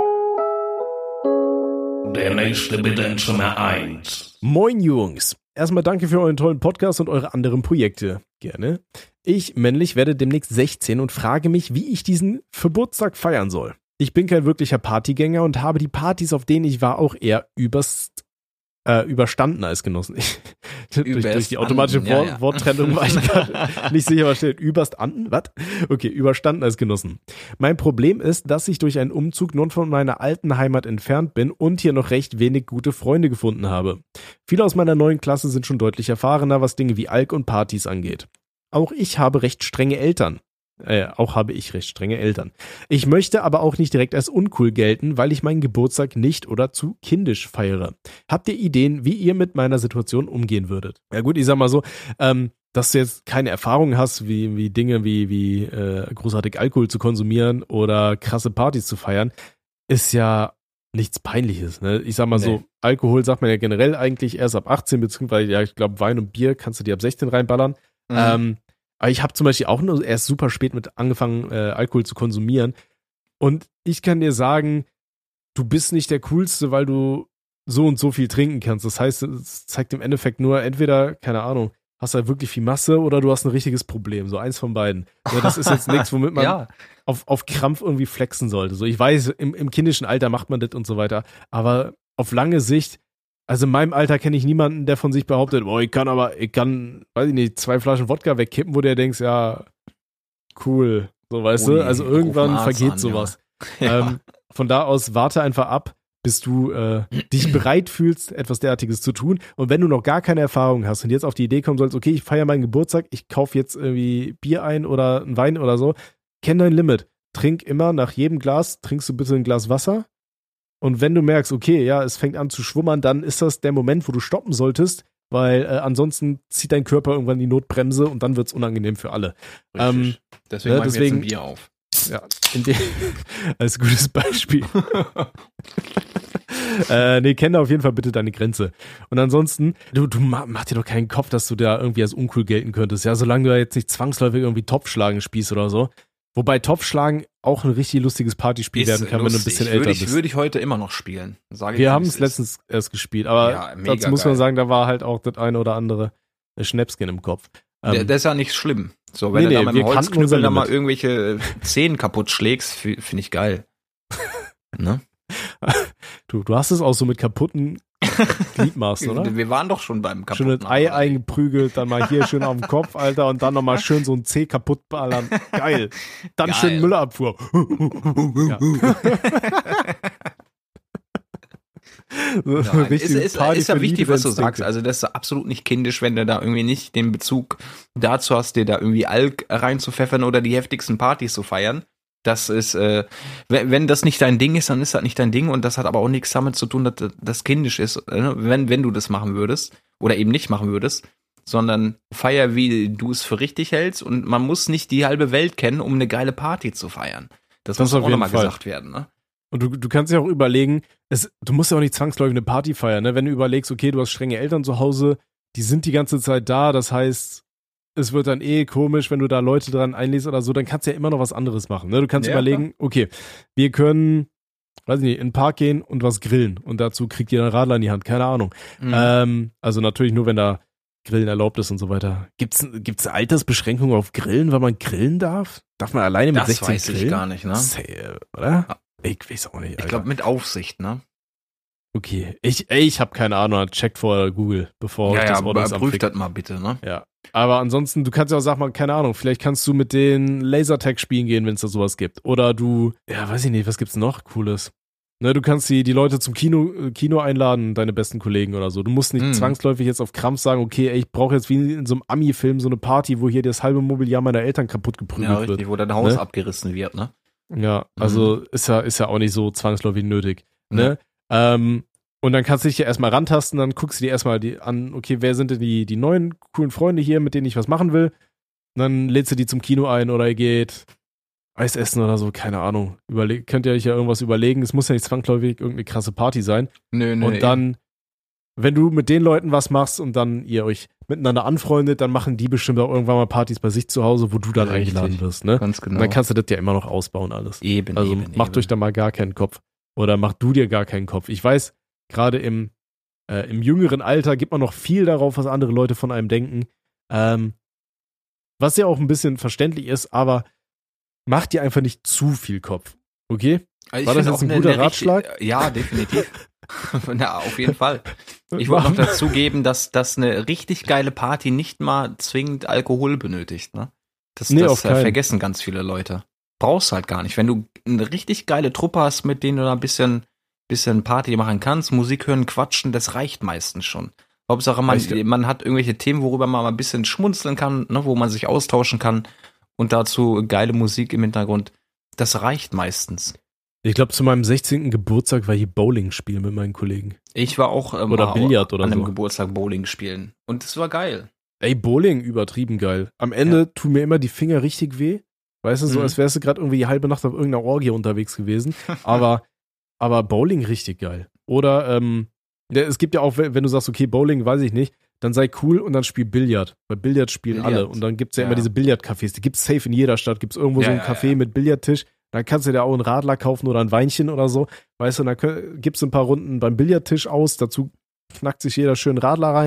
Der nächste bitte in Zimmer eins. Moin Jungs. Erstmal danke für euren tollen Podcast und eure anderen Projekte. Gerne. Ich, männlich, werde demnächst sechzehn und frage mich, wie ich diesen Geburtstag feiern soll. Ich bin kein wirklicher Partygänger und habe die Partys, auf denen ich war, auch eher überst, äh, überstanden als genossen. Ich, durch, durch die automatische Überstanden, Wort, ja, ja. Worttrennung war ich gerade nicht sicher, was steht. Überstanden? Was? Okay, überstanden als genossen. Mein Problem ist, dass ich durch einen Umzug nun von meiner alten Heimat entfernt bin und hier noch recht wenig gute Freunde gefunden habe. Viele aus meiner neuen Klasse sind schon deutlich erfahrener, was Dinge wie Alk und Partys angeht. Auch ich habe recht strenge Eltern. Äh, auch habe ich recht strenge Eltern. Ich möchte aber auch nicht direkt als uncool gelten, weil ich meinen Geburtstag nicht oder zu kindisch feiere. Habt ihr Ideen, wie ihr mit meiner Situation umgehen würdet? Ja gut, ich sag mal so, ähm, dass du jetzt keine Erfahrung hast, wie, wie Dinge wie, wie äh, großartig Alkohol zu konsumieren oder krasse Partys zu feiern, ist ja nichts Peinliches. Ne? Ich sag mal Nee. so, Alkohol sagt man ja generell eigentlich erst ab achtzehn, beziehungsweise ja, ich glaube Wein und Bier kannst du dir ab sechzehn reinballern. Mhm. Ähm, aber ich habe zum Beispiel auch nur erst super spät mit angefangen, äh, Alkohol zu konsumieren. Und ich kann dir sagen, du bist nicht der Coolste, weil du so und so viel trinken kannst. Das heißt, es zeigt im Endeffekt nur, entweder, keine Ahnung, hast halt wirklich viel Masse oder du hast ein richtiges Problem. So eins von beiden. Ja, das ist jetzt nichts, womit man Ja. auf, auf Krampf irgendwie flexen sollte. So, ich weiß, im, im kindischen Alter macht man das und so weiter. Aber auf lange Sicht, also in meinem Alter kenne ich niemanden, der von sich behauptet, boah, ich kann aber, ich kann, weiß ich nicht, zwei Flaschen Wodka wegkippen, wo der denkst, ja, cool. So, weißt Uni, du? Also irgendwann ruf einen Arzt vergeht an, sowas. Ja. Ähm, von da aus warte einfach ab, bis du äh, dich bereit fühlst, etwas derartiges zu tun. Und wenn du noch gar keine Erfahrung hast und jetzt auf die Idee kommen sollst, okay, ich feiere meinen Geburtstag, ich kaufe jetzt irgendwie Bier ein oder einen Wein oder so, kenn dein Limit. Trink immer nach jedem Glas, trinkst du bitte ein Glas Wasser. Und wenn du merkst, okay, ja, es fängt an zu schwummern, dann ist das der Moment, wo du stoppen solltest, weil äh, ansonsten zieht dein Körper irgendwann die Notbremse und dann wird's unangenehm für alle. Ähm, Deswegen ne, mach ich mir deswegen- jetzt ein Bier auf. Ja, in dem, als gutes Beispiel. äh, nee, kenn da auf jeden Fall bitte deine Grenze. Und ansonsten, du, du mach, mach dir doch keinen Kopf, dass du da irgendwie als uncool gelten könntest. Ja, solange du da jetzt nicht zwangsläufig irgendwie Topfschlagen spielst oder so. Wobei Topfschlagen auch ein richtig lustiges Partyspiel werden kann, wenn du ein bisschen älter würde ich, bist. Würde ich heute immer noch spielen. Sag ich Wir dir, haben wie es ist. letztens erst gespielt, aber Ja, mega dazu muss man geil. sagen, da war halt auch das eine oder andere Schnäpschen im Kopf. Der, Ähm, das ist ja nicht schlimm. So, wenn Nee, du da nee, mit wir dem kannten unser Holzknüppel da mal Limit. irgendwelche Zehen kaputt schlägst, finde ich geil. Ne? du, du hast es auch so mit kaputten Gliedmaßen, oder? Wir waren doch schon beim kaputten. Schön das Ei aber- eingeprügelt, dann mal hier schön auf den Kopf, Alter, und dann nochmal schön so ein Zeh kaputt ballern. Geil. Dann Geil. schön Müllabfuhr. ja. so, so Nein, richtig ist, ist, Party ist ja für wichtig, was du Liebe-Instinkte. sagst. Also das ist absolut nicht kindisch, wenn du da irgendwie nicht den Bezug dazu hast, dir da irgendwie Alk reinzupfeffern oder die heftigsten Partys zu feiern. Das ist, äh, wenn, wenn das nicht dein Ding ist, dann ist das nicht dein Ding und das hat aber auch nichts damit zu tun, dass das kindisch ist, äh, wenn, wenn du das machen würdest oder eben nicht machen würdest, sondern feier, wie du es für richtig hältst und man muss nicht die halbe Welt kennen, um eine geile Party zu feiern. Das, Das muss auf auch jeden nochmal Fall. gesagt werden, ne? Und du, du kannst ja auch überlegen, es, du musst ja auch nicht zwangsläufig eine Party feiern, ne? Wenn du überlegst, okay, du hast strenge Eltern zu Hause, die sind die ganze Zeit da, das heißt, es wird dann eh komisch, wenn du da Leute dran einlädst oder so, dann kannst du ja immer noch was anderes machen, ne? Du kannst Ja, überlegen, okay, wir können, weiß ich nicht, in den Park gehen und was grillen und dazu kriegt ihr einen Radler in die Hand, keine Ahnung. Mhm. Ähm, also natürlich nur, wenn da Grillen erlaubt ist und so weiter. Gibt's, gibt's eine Altersbeschränkung auf Grillen, weil man grillen darf? Darf man alleine mit Das sechzehn weiß ich grillen? gar nicht, ne? Safe, oder? Ich weiß auch nicht, Alter. Ich glaube mit Aufsicht, ne? Okay, ich, ey, ich habe keine Ahnung, checkt vor Google, bevor Ja, ich ja, das Ordnungsamt prüf fick. das mal bitte, ne? Ja, aber ansonsten, du kannst ja auch sagen, mal, keine Ahnung, vielleicht kannst du mit den Lasertag spielen gehen, wenn es da sowas gibt. Oder du, ja, weiß ich nicht, was gibt's noch Cooles? Ne, du kannst die, die Leute zum Kino, äh, Kino einladen, deine besten Kollegen oder so. Du musst nicht Mhm. zwangsläufig jetzt auf Krampf sagen, okay, ey, ich brauche jetzt wie in so einem Ami-Film so eine Party, wo hier das halbe Mobiliar meiner Eltern kaputt geprügelt Ja, wird. richtig, wo dein Haus Ne? abgerissen wird, ne? Ja, also ist ja, ist ja auch nicht so zwangsläufig nötig. Ne? Ja. Ähm, und dann kannst du dich ja erstmal rantasten, dann guckst du dir erstmal die an, okay, wer sind denn die, die neuen coolen Freunde hier, mit denen ich was machen will? Und dann lädst du die zum Kino ein oder ihr geht Eis essen oder so, keine Ahnung. Überle- könnt ihr euch ja irgendwas überlegen. Es muss ja nicht zwangsläufig irgendeine krasse Party sein. Nö, nö. Und dann, wenn du mit den Leuten was machst und dann ihr euch miteinander anfreundet, dann machen die bestimmt auch irgendwann mal Partys bei sich zu Hause, wo du dann Richtig. eingeladen wirst, ne? ganz genau. Und dann kannst du das ja immer noch ausbauen alles. eben, Also eben, macht eben. euch da mal gar keinen Kopf. Oder macht du dir gar keinen Kopf. Ich weiß, gerade im, äh, im jüngeren Alter gibt man noch viel darauf, was andere Leute von einem denken. Ähm, was ja auch ein bisschen verständlich ist, aber macht dir einfach nicht zu viel Kopf. Okay? Also ich War das finde jetzt auch ein eine- guter eine richtig- Ratschlag? Ja, definitiv. Na, auf jeden Fall. Ich wollte noch dazu geben, dass, dass eine richtig geile Party nicht mal zwingend Alkohol benötigt, ne? Das, Nee, das auf äh, keinen. vergessen ganz viele Leute. Brauchst halt gar nicht. Wenn du eine richtig geile Truppe hast, mit denen du da ein bisschen, bisschen Party machen kannst, Musik hören, quatschen, das reicht meistens schon. Hauptsache, man, Reicht ja. man hat irgendwelche Themen, worüber man mal ein bisschen schmunzeln kann, ne, wo man sich austauschen kann und dazu geile Musik im Hintergrund. Das reicht meistens. Ich glaube, zu meinem sechzehnten Geburtstag war hier Bowling spielen mit meinen Kollegen. Ich war auch ähm, Oder mal Billard oder an einem so. Geburtstag Bowling spielen. Und es war geil. Ey, Bowling, übertrieben geil. Am Ende tun mir immer die Finger richtig weh. Weißt du, so Mhm. als wärst du gerade irgendwie die halbe Nacht auf irgendeiner Orgie unterwegs gewesen. Aber, aber Bowling richtig geil. Oder, ähm, ja, es gibt ja auch, wenn wenn du sagst, okay, Bowling, weiß ich nicht, dann sei cool und dann spiel Billard. Weil Billard spielen Billard. alle. Und dann gibt's ja, Ja. immer diese Billardcafés. Die gibt's safe in jeder Stadt. Gibt's irgendwo Ja, so ein ja, Café ja. mit Billardtisch. Dann kannst du dir auch einen Radler kaufen oder ein Weinchen oder so. Weißt du, und dann kö- gibt's ein paar Runden beim Billardtisch aus. Dazu knackt sich jeder schön Radler rein.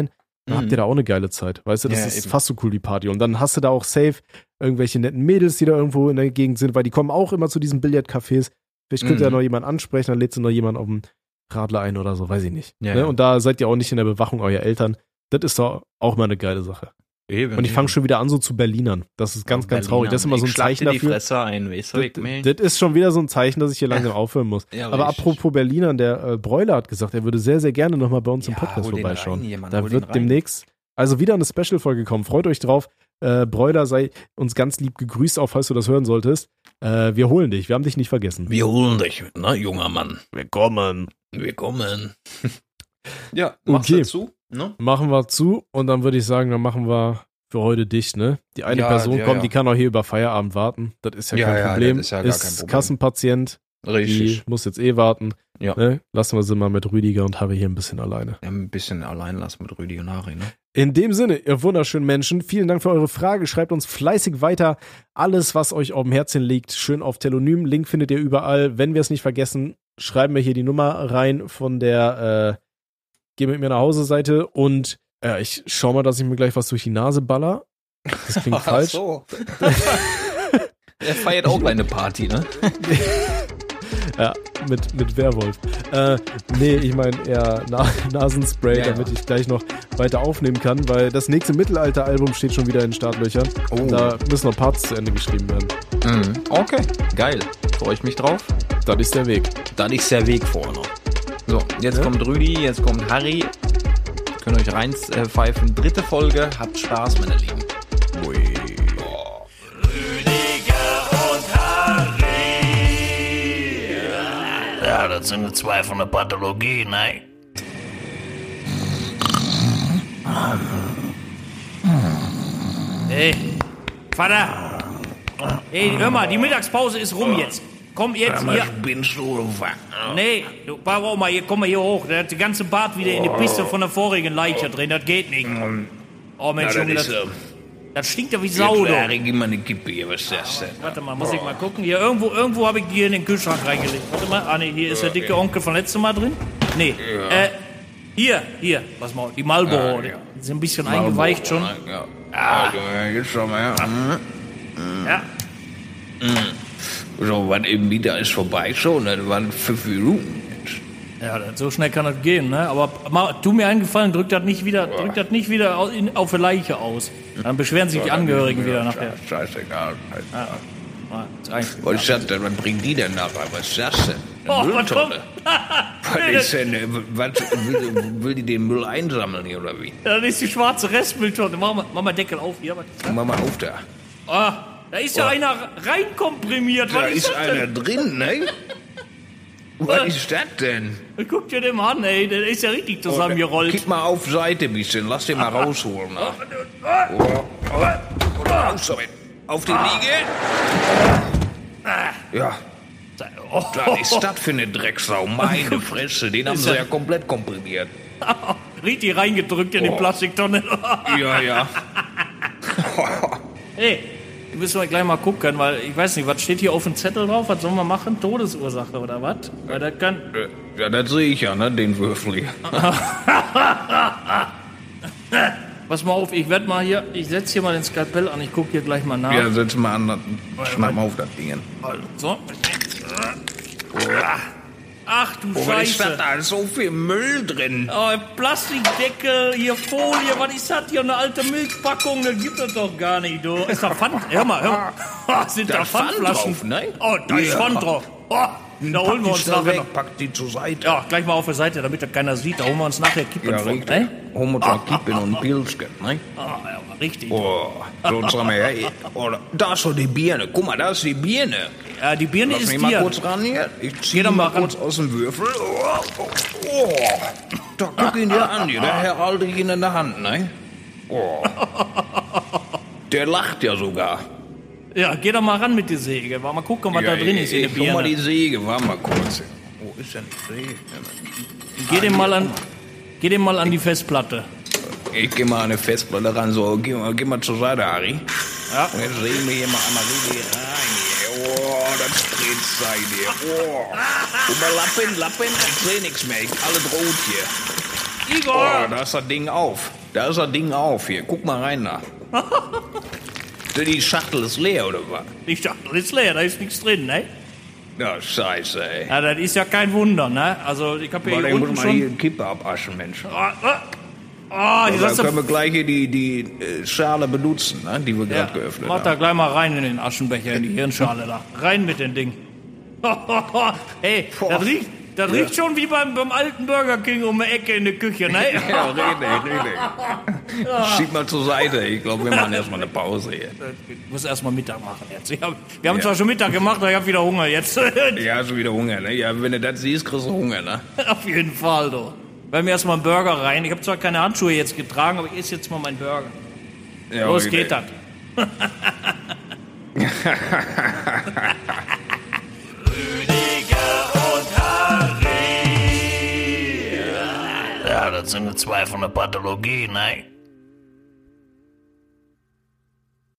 dann Mhm. habt ihr da auch eine geile Zeit. Weißt du, das Ja, ist eben. fast so cool, die Party. Und dann hast du da auch safe irgendwelche netten Mädels, die da irgendwo in der Gegend sind, weil die kommen auch immer zu diesen Billardcafés. Vielleicht könnt ihr ja Mhm. noch jemanden ansprechen, dann lädst du noch jemanden auf dem Radler ein oder so, weiß ich nicht. Ja, ne? ja. Und da seid ihr auch nicht in der Bewachung eurer Eltern. Das ist doch auch mal eine geile Sache. Eben, Und ich fange schon wieder an so zu Berlinern. Das ist ganz, ganz traurig. Das ist immer so ein Zeichen die dafür. Fresse ein, weißt du, ich mein? Das, das ist schon wieder so ein Zeichen, dass ich hier langsam aufhören muss. Ja, Aber richtig. apropos Berlinern, der äh, Bräuler hat gesagt, er würde sehr, sehr gerne nochmal bei uns im Ja, Podcast hol den vorbeischauen. rein hier, Mann, da hol wird den rein. demnächst also wieder eine Special-Folge kommen. Freut euch drauf. Äh, Bräuler, sei uns ganz lieb gegrüßt, auch falls du das hören solltest. Äh, wir holen dich. Wir haben dich nicht vergessen. Wir holen dich, ne, junger Mann. Willkommen. Willkommen. Ja, machst Okay. du zu, ne? Machen wir zu und dann würde ich sagen, dann machen wir für heute dicht, ne? Die eine Ja, Person ja, kommt, ja. die kann auch hier über Feierabend warten. Das ist ja, Ja, kein ja, Problem. das ist ja gar kein Problem. Kassenpatient, die Richtig. muss jetzt eh warten. Ja. Ne? Lassen wir sie mal mit Rüdiger und Harry hier ein bisschen alleine. Ja, ein bisschen allein lassen mit Rüdi und Harry, ne? In dem Sinne, ihr wunderschönen Menschen, vielen Dank für eure Frage. Schreibt uns fleißig weiter. Alles, was euch auf dem Herzen liegt, schön auf Telonym. Link findet ihr überall. Wenn wir es nicht vergessen, schreiben wir hier die Nummer rein von der äh, Geh mit mir nach Hause Seite und äh, ich schau mal, dass ich mir gleich was durch die Nase baller. Das klingt falsch. so. Er feiert auch eine Party, ne? Ja, mit, mit Werwolf. Äh, nee, ich meine eher Na Nasenspray, Ja, ja. damit ich gleich noch weiter aufnehmen kann, weil das nächste Mittelalter-Album steht schon wieder in den Startlöchern. Oh. Da müssen noch Parts zu Ende geschrieben werden. Mhm. Okay, geil. Freue ich mich drauf. Das ist der Weg. Dann ist der Weg vorne. So, jetzt Ja. kommt Rüdi, jetzt kommt Harry. Könnt euch reinpfeifen. Dritte Folge. Habt Spaß, meine Lieben. Ui. Ja, das sind die zwei von der Pathologie, ne? Ey, Vater! Ey, hör mal, die Mittagspause ist rum jetzt. Komm jetzt hier. Spinnst du oder was? Nee, du, warum mal hier, komm mal hier hoch. Der hat die ganze Bart wieder in die Piste von der vorigen Leiche drin. Das geht nicht. Oh Mensch, Junge, das, das stinkt ja wie Sau, du. Harry, gib mal eine Kippe hier, was ist das denn? Warte mal, muss ich mal gucken. Hier, irgendwo, irgendwo habe ich die hier in den Kühlschrank reingelegt. Warte mal. Ah, nee, hier ist der dicke Onkel von letztem Mal drin. Nee, äh, hier, hier, pass mal, die Marlboro. Die sind ein bisschen eingeweicht schon. Ja. Ah. Jetzt schon mal, ja. Ja. So, was eben wieder ist vorbei schon, das waren fünf Minuten jetzt. Ja, das- so schnell kann das gehen, ne? Aber mal, tu mir einen Gefallen, drück das nicht wieder, drück das nicht wieder au- in, auf die Leiche aus. Dann beschweren sich die Angehörigen wieder nachher. Scheißegal. Ah, ist eigentlich- Was ist das denn? Was bringt die denn nachher? Was ist das denn? Eine Oh, was Mülltonne? kommt? Was ist denn, äh, was, will, will die den Müll einsammeln hier oder wie? Ja, das ist die schwarze Restmülltonne. Mach mal, mach mal Deckel auf hier. Was ist das? Mach mal auf da. Ah, da ist ja einer reinkomprimiert. Da Was ist ist das einer denn? drin, ne? Was ist das denn? Guck dir den mal an, ey. Der ist ja richtig zusammengerollt. Kipp mal auf Seite ein bisschen, lass den mal rausholen. Na. Oh, raus damit. Auf die Liege. Ja, Oh, was ist das für eine Drecksau? Meine Fresse, den haben Ist sie ja- ja komplett komprimiert. richtig reingedrückt in die Oh. Plastiktonne. Ja, ja. Ey, müssen wir gleich mal gucken, weil ich weiß nicht, was steht hier auf dem Zettel drauf? Was sollen wir machen? Todesursache oder was? Weil das kann. Ja, das sehe ich ja, ne, den Würfel hier. Pass mal auf, ich werde mal hier, ich setze hier mal den Skalpell an, ich gucke hier gleich mal nach. Ja, setz mal an, schnapp mal auf das Ding. So. Ach du Oh, was ist das Scheiße. da? Ist so viel Müll drin. Oh, Plastikdeckel, hier Folie, was ist das hier? Eine alte Milchpackung, das gibt es doch gar nicht, du. Ist da Pfand? Hör mal, hör mal. Sind da, Da ist Pfand Pfandflaschen? drauf, ne? Oh, da ist Ja. Pfand drauf. Oh, da holen wir Pack die uns schnell nachher weg, noch. pack die zur Seite. Ja, gleich mal auf der Seite, damit das keiner sieht. Da holen wir uns nachher Kippen Ja, von, richtig. ne? Holen wir uns mal Kippen und ein Pilzchen, ne? Ah, ja, richtig. Oh, so, sag mal, hey, oh, da ist doch die Birne. Guck mal, da ist die Birne. Ja, die Birne Lass ist mich mal hier. kurz ran hier. Ich Geh zieh doch die mal mal ran. kurz aus dem Würfel. Oh, oh, oh. Da guck ihn dir an, hier. Der Herr halte ich ihn in der Hand, ne? Oh. Der lacht ja sogar. Ja, geh doch mal ran mit der Säge. Mal gucken, was ja, da drin ist in der ich, guck mal die Birne. Säge, warte mal kurz. Wo ist denn die Säge? Geh dem mal an, geh dem mal an die Festplatte. Ich geh mal an eine Festplatte ran, so, geh mal, geh mal zur Seite, Harry. Ja. Und jetzt sehen wir hier mal einmal richtig rein hier. Oh, das dreht sein hier. Oh. Guck mal, Lappen, Lappen, ich seh nix mehr. Ich alles rot hier. Oh, Igor! da ist das Ding auf. Da ist das Ding auf hier. Guck mal rein da. Die Schachtel ist leer, oder was? Die Schachtel ist leer, da ist nichts drin, ne? Ja, scheiße, ey. Ja, das ist ja kein Wunder, ne? Also, ich hab hier, Weil hier ich muss unten mal hier schon... eine Kippe abaschen, Mensch. Ah, ah, ah, die Dann sagst können wir du... gleich hier die, die äh, Schale benutzen, ne? Die wir Ja, gerade geöffnet mach da haben. gleich mal rein in den Aschenbecher, in die Hirnschale da. Rein mit dem Ding. Hey, das riecht, das Ja. riecht schon wie beim, beim alten Burger King um die Ecke in der Küche, ne? Ja, richtig, richtig. Schieb mal zur Seite. Ich glaube, wir machen erstmal eine Pause hier. Ich muss erst mal Mittag machen jetzt. Ich hab, wir haben Ja. zwar schon Mittag gemacht, aber ich habe wieder Hunger jetzt. Ja, schon wieder Hunger, ne? Ja, wenn du das siehst, kriegst du Hunger, ne? Auf jeden Fall, du. Weil mir erstmal einen Burger rein. Ich habe zwar keine Handschuhe jetzt getragen, aber ich esse jetzt mal meinen Burger. Ja, Los richtig. geht das. Ja, das sind zwei von der Pathologie, ne?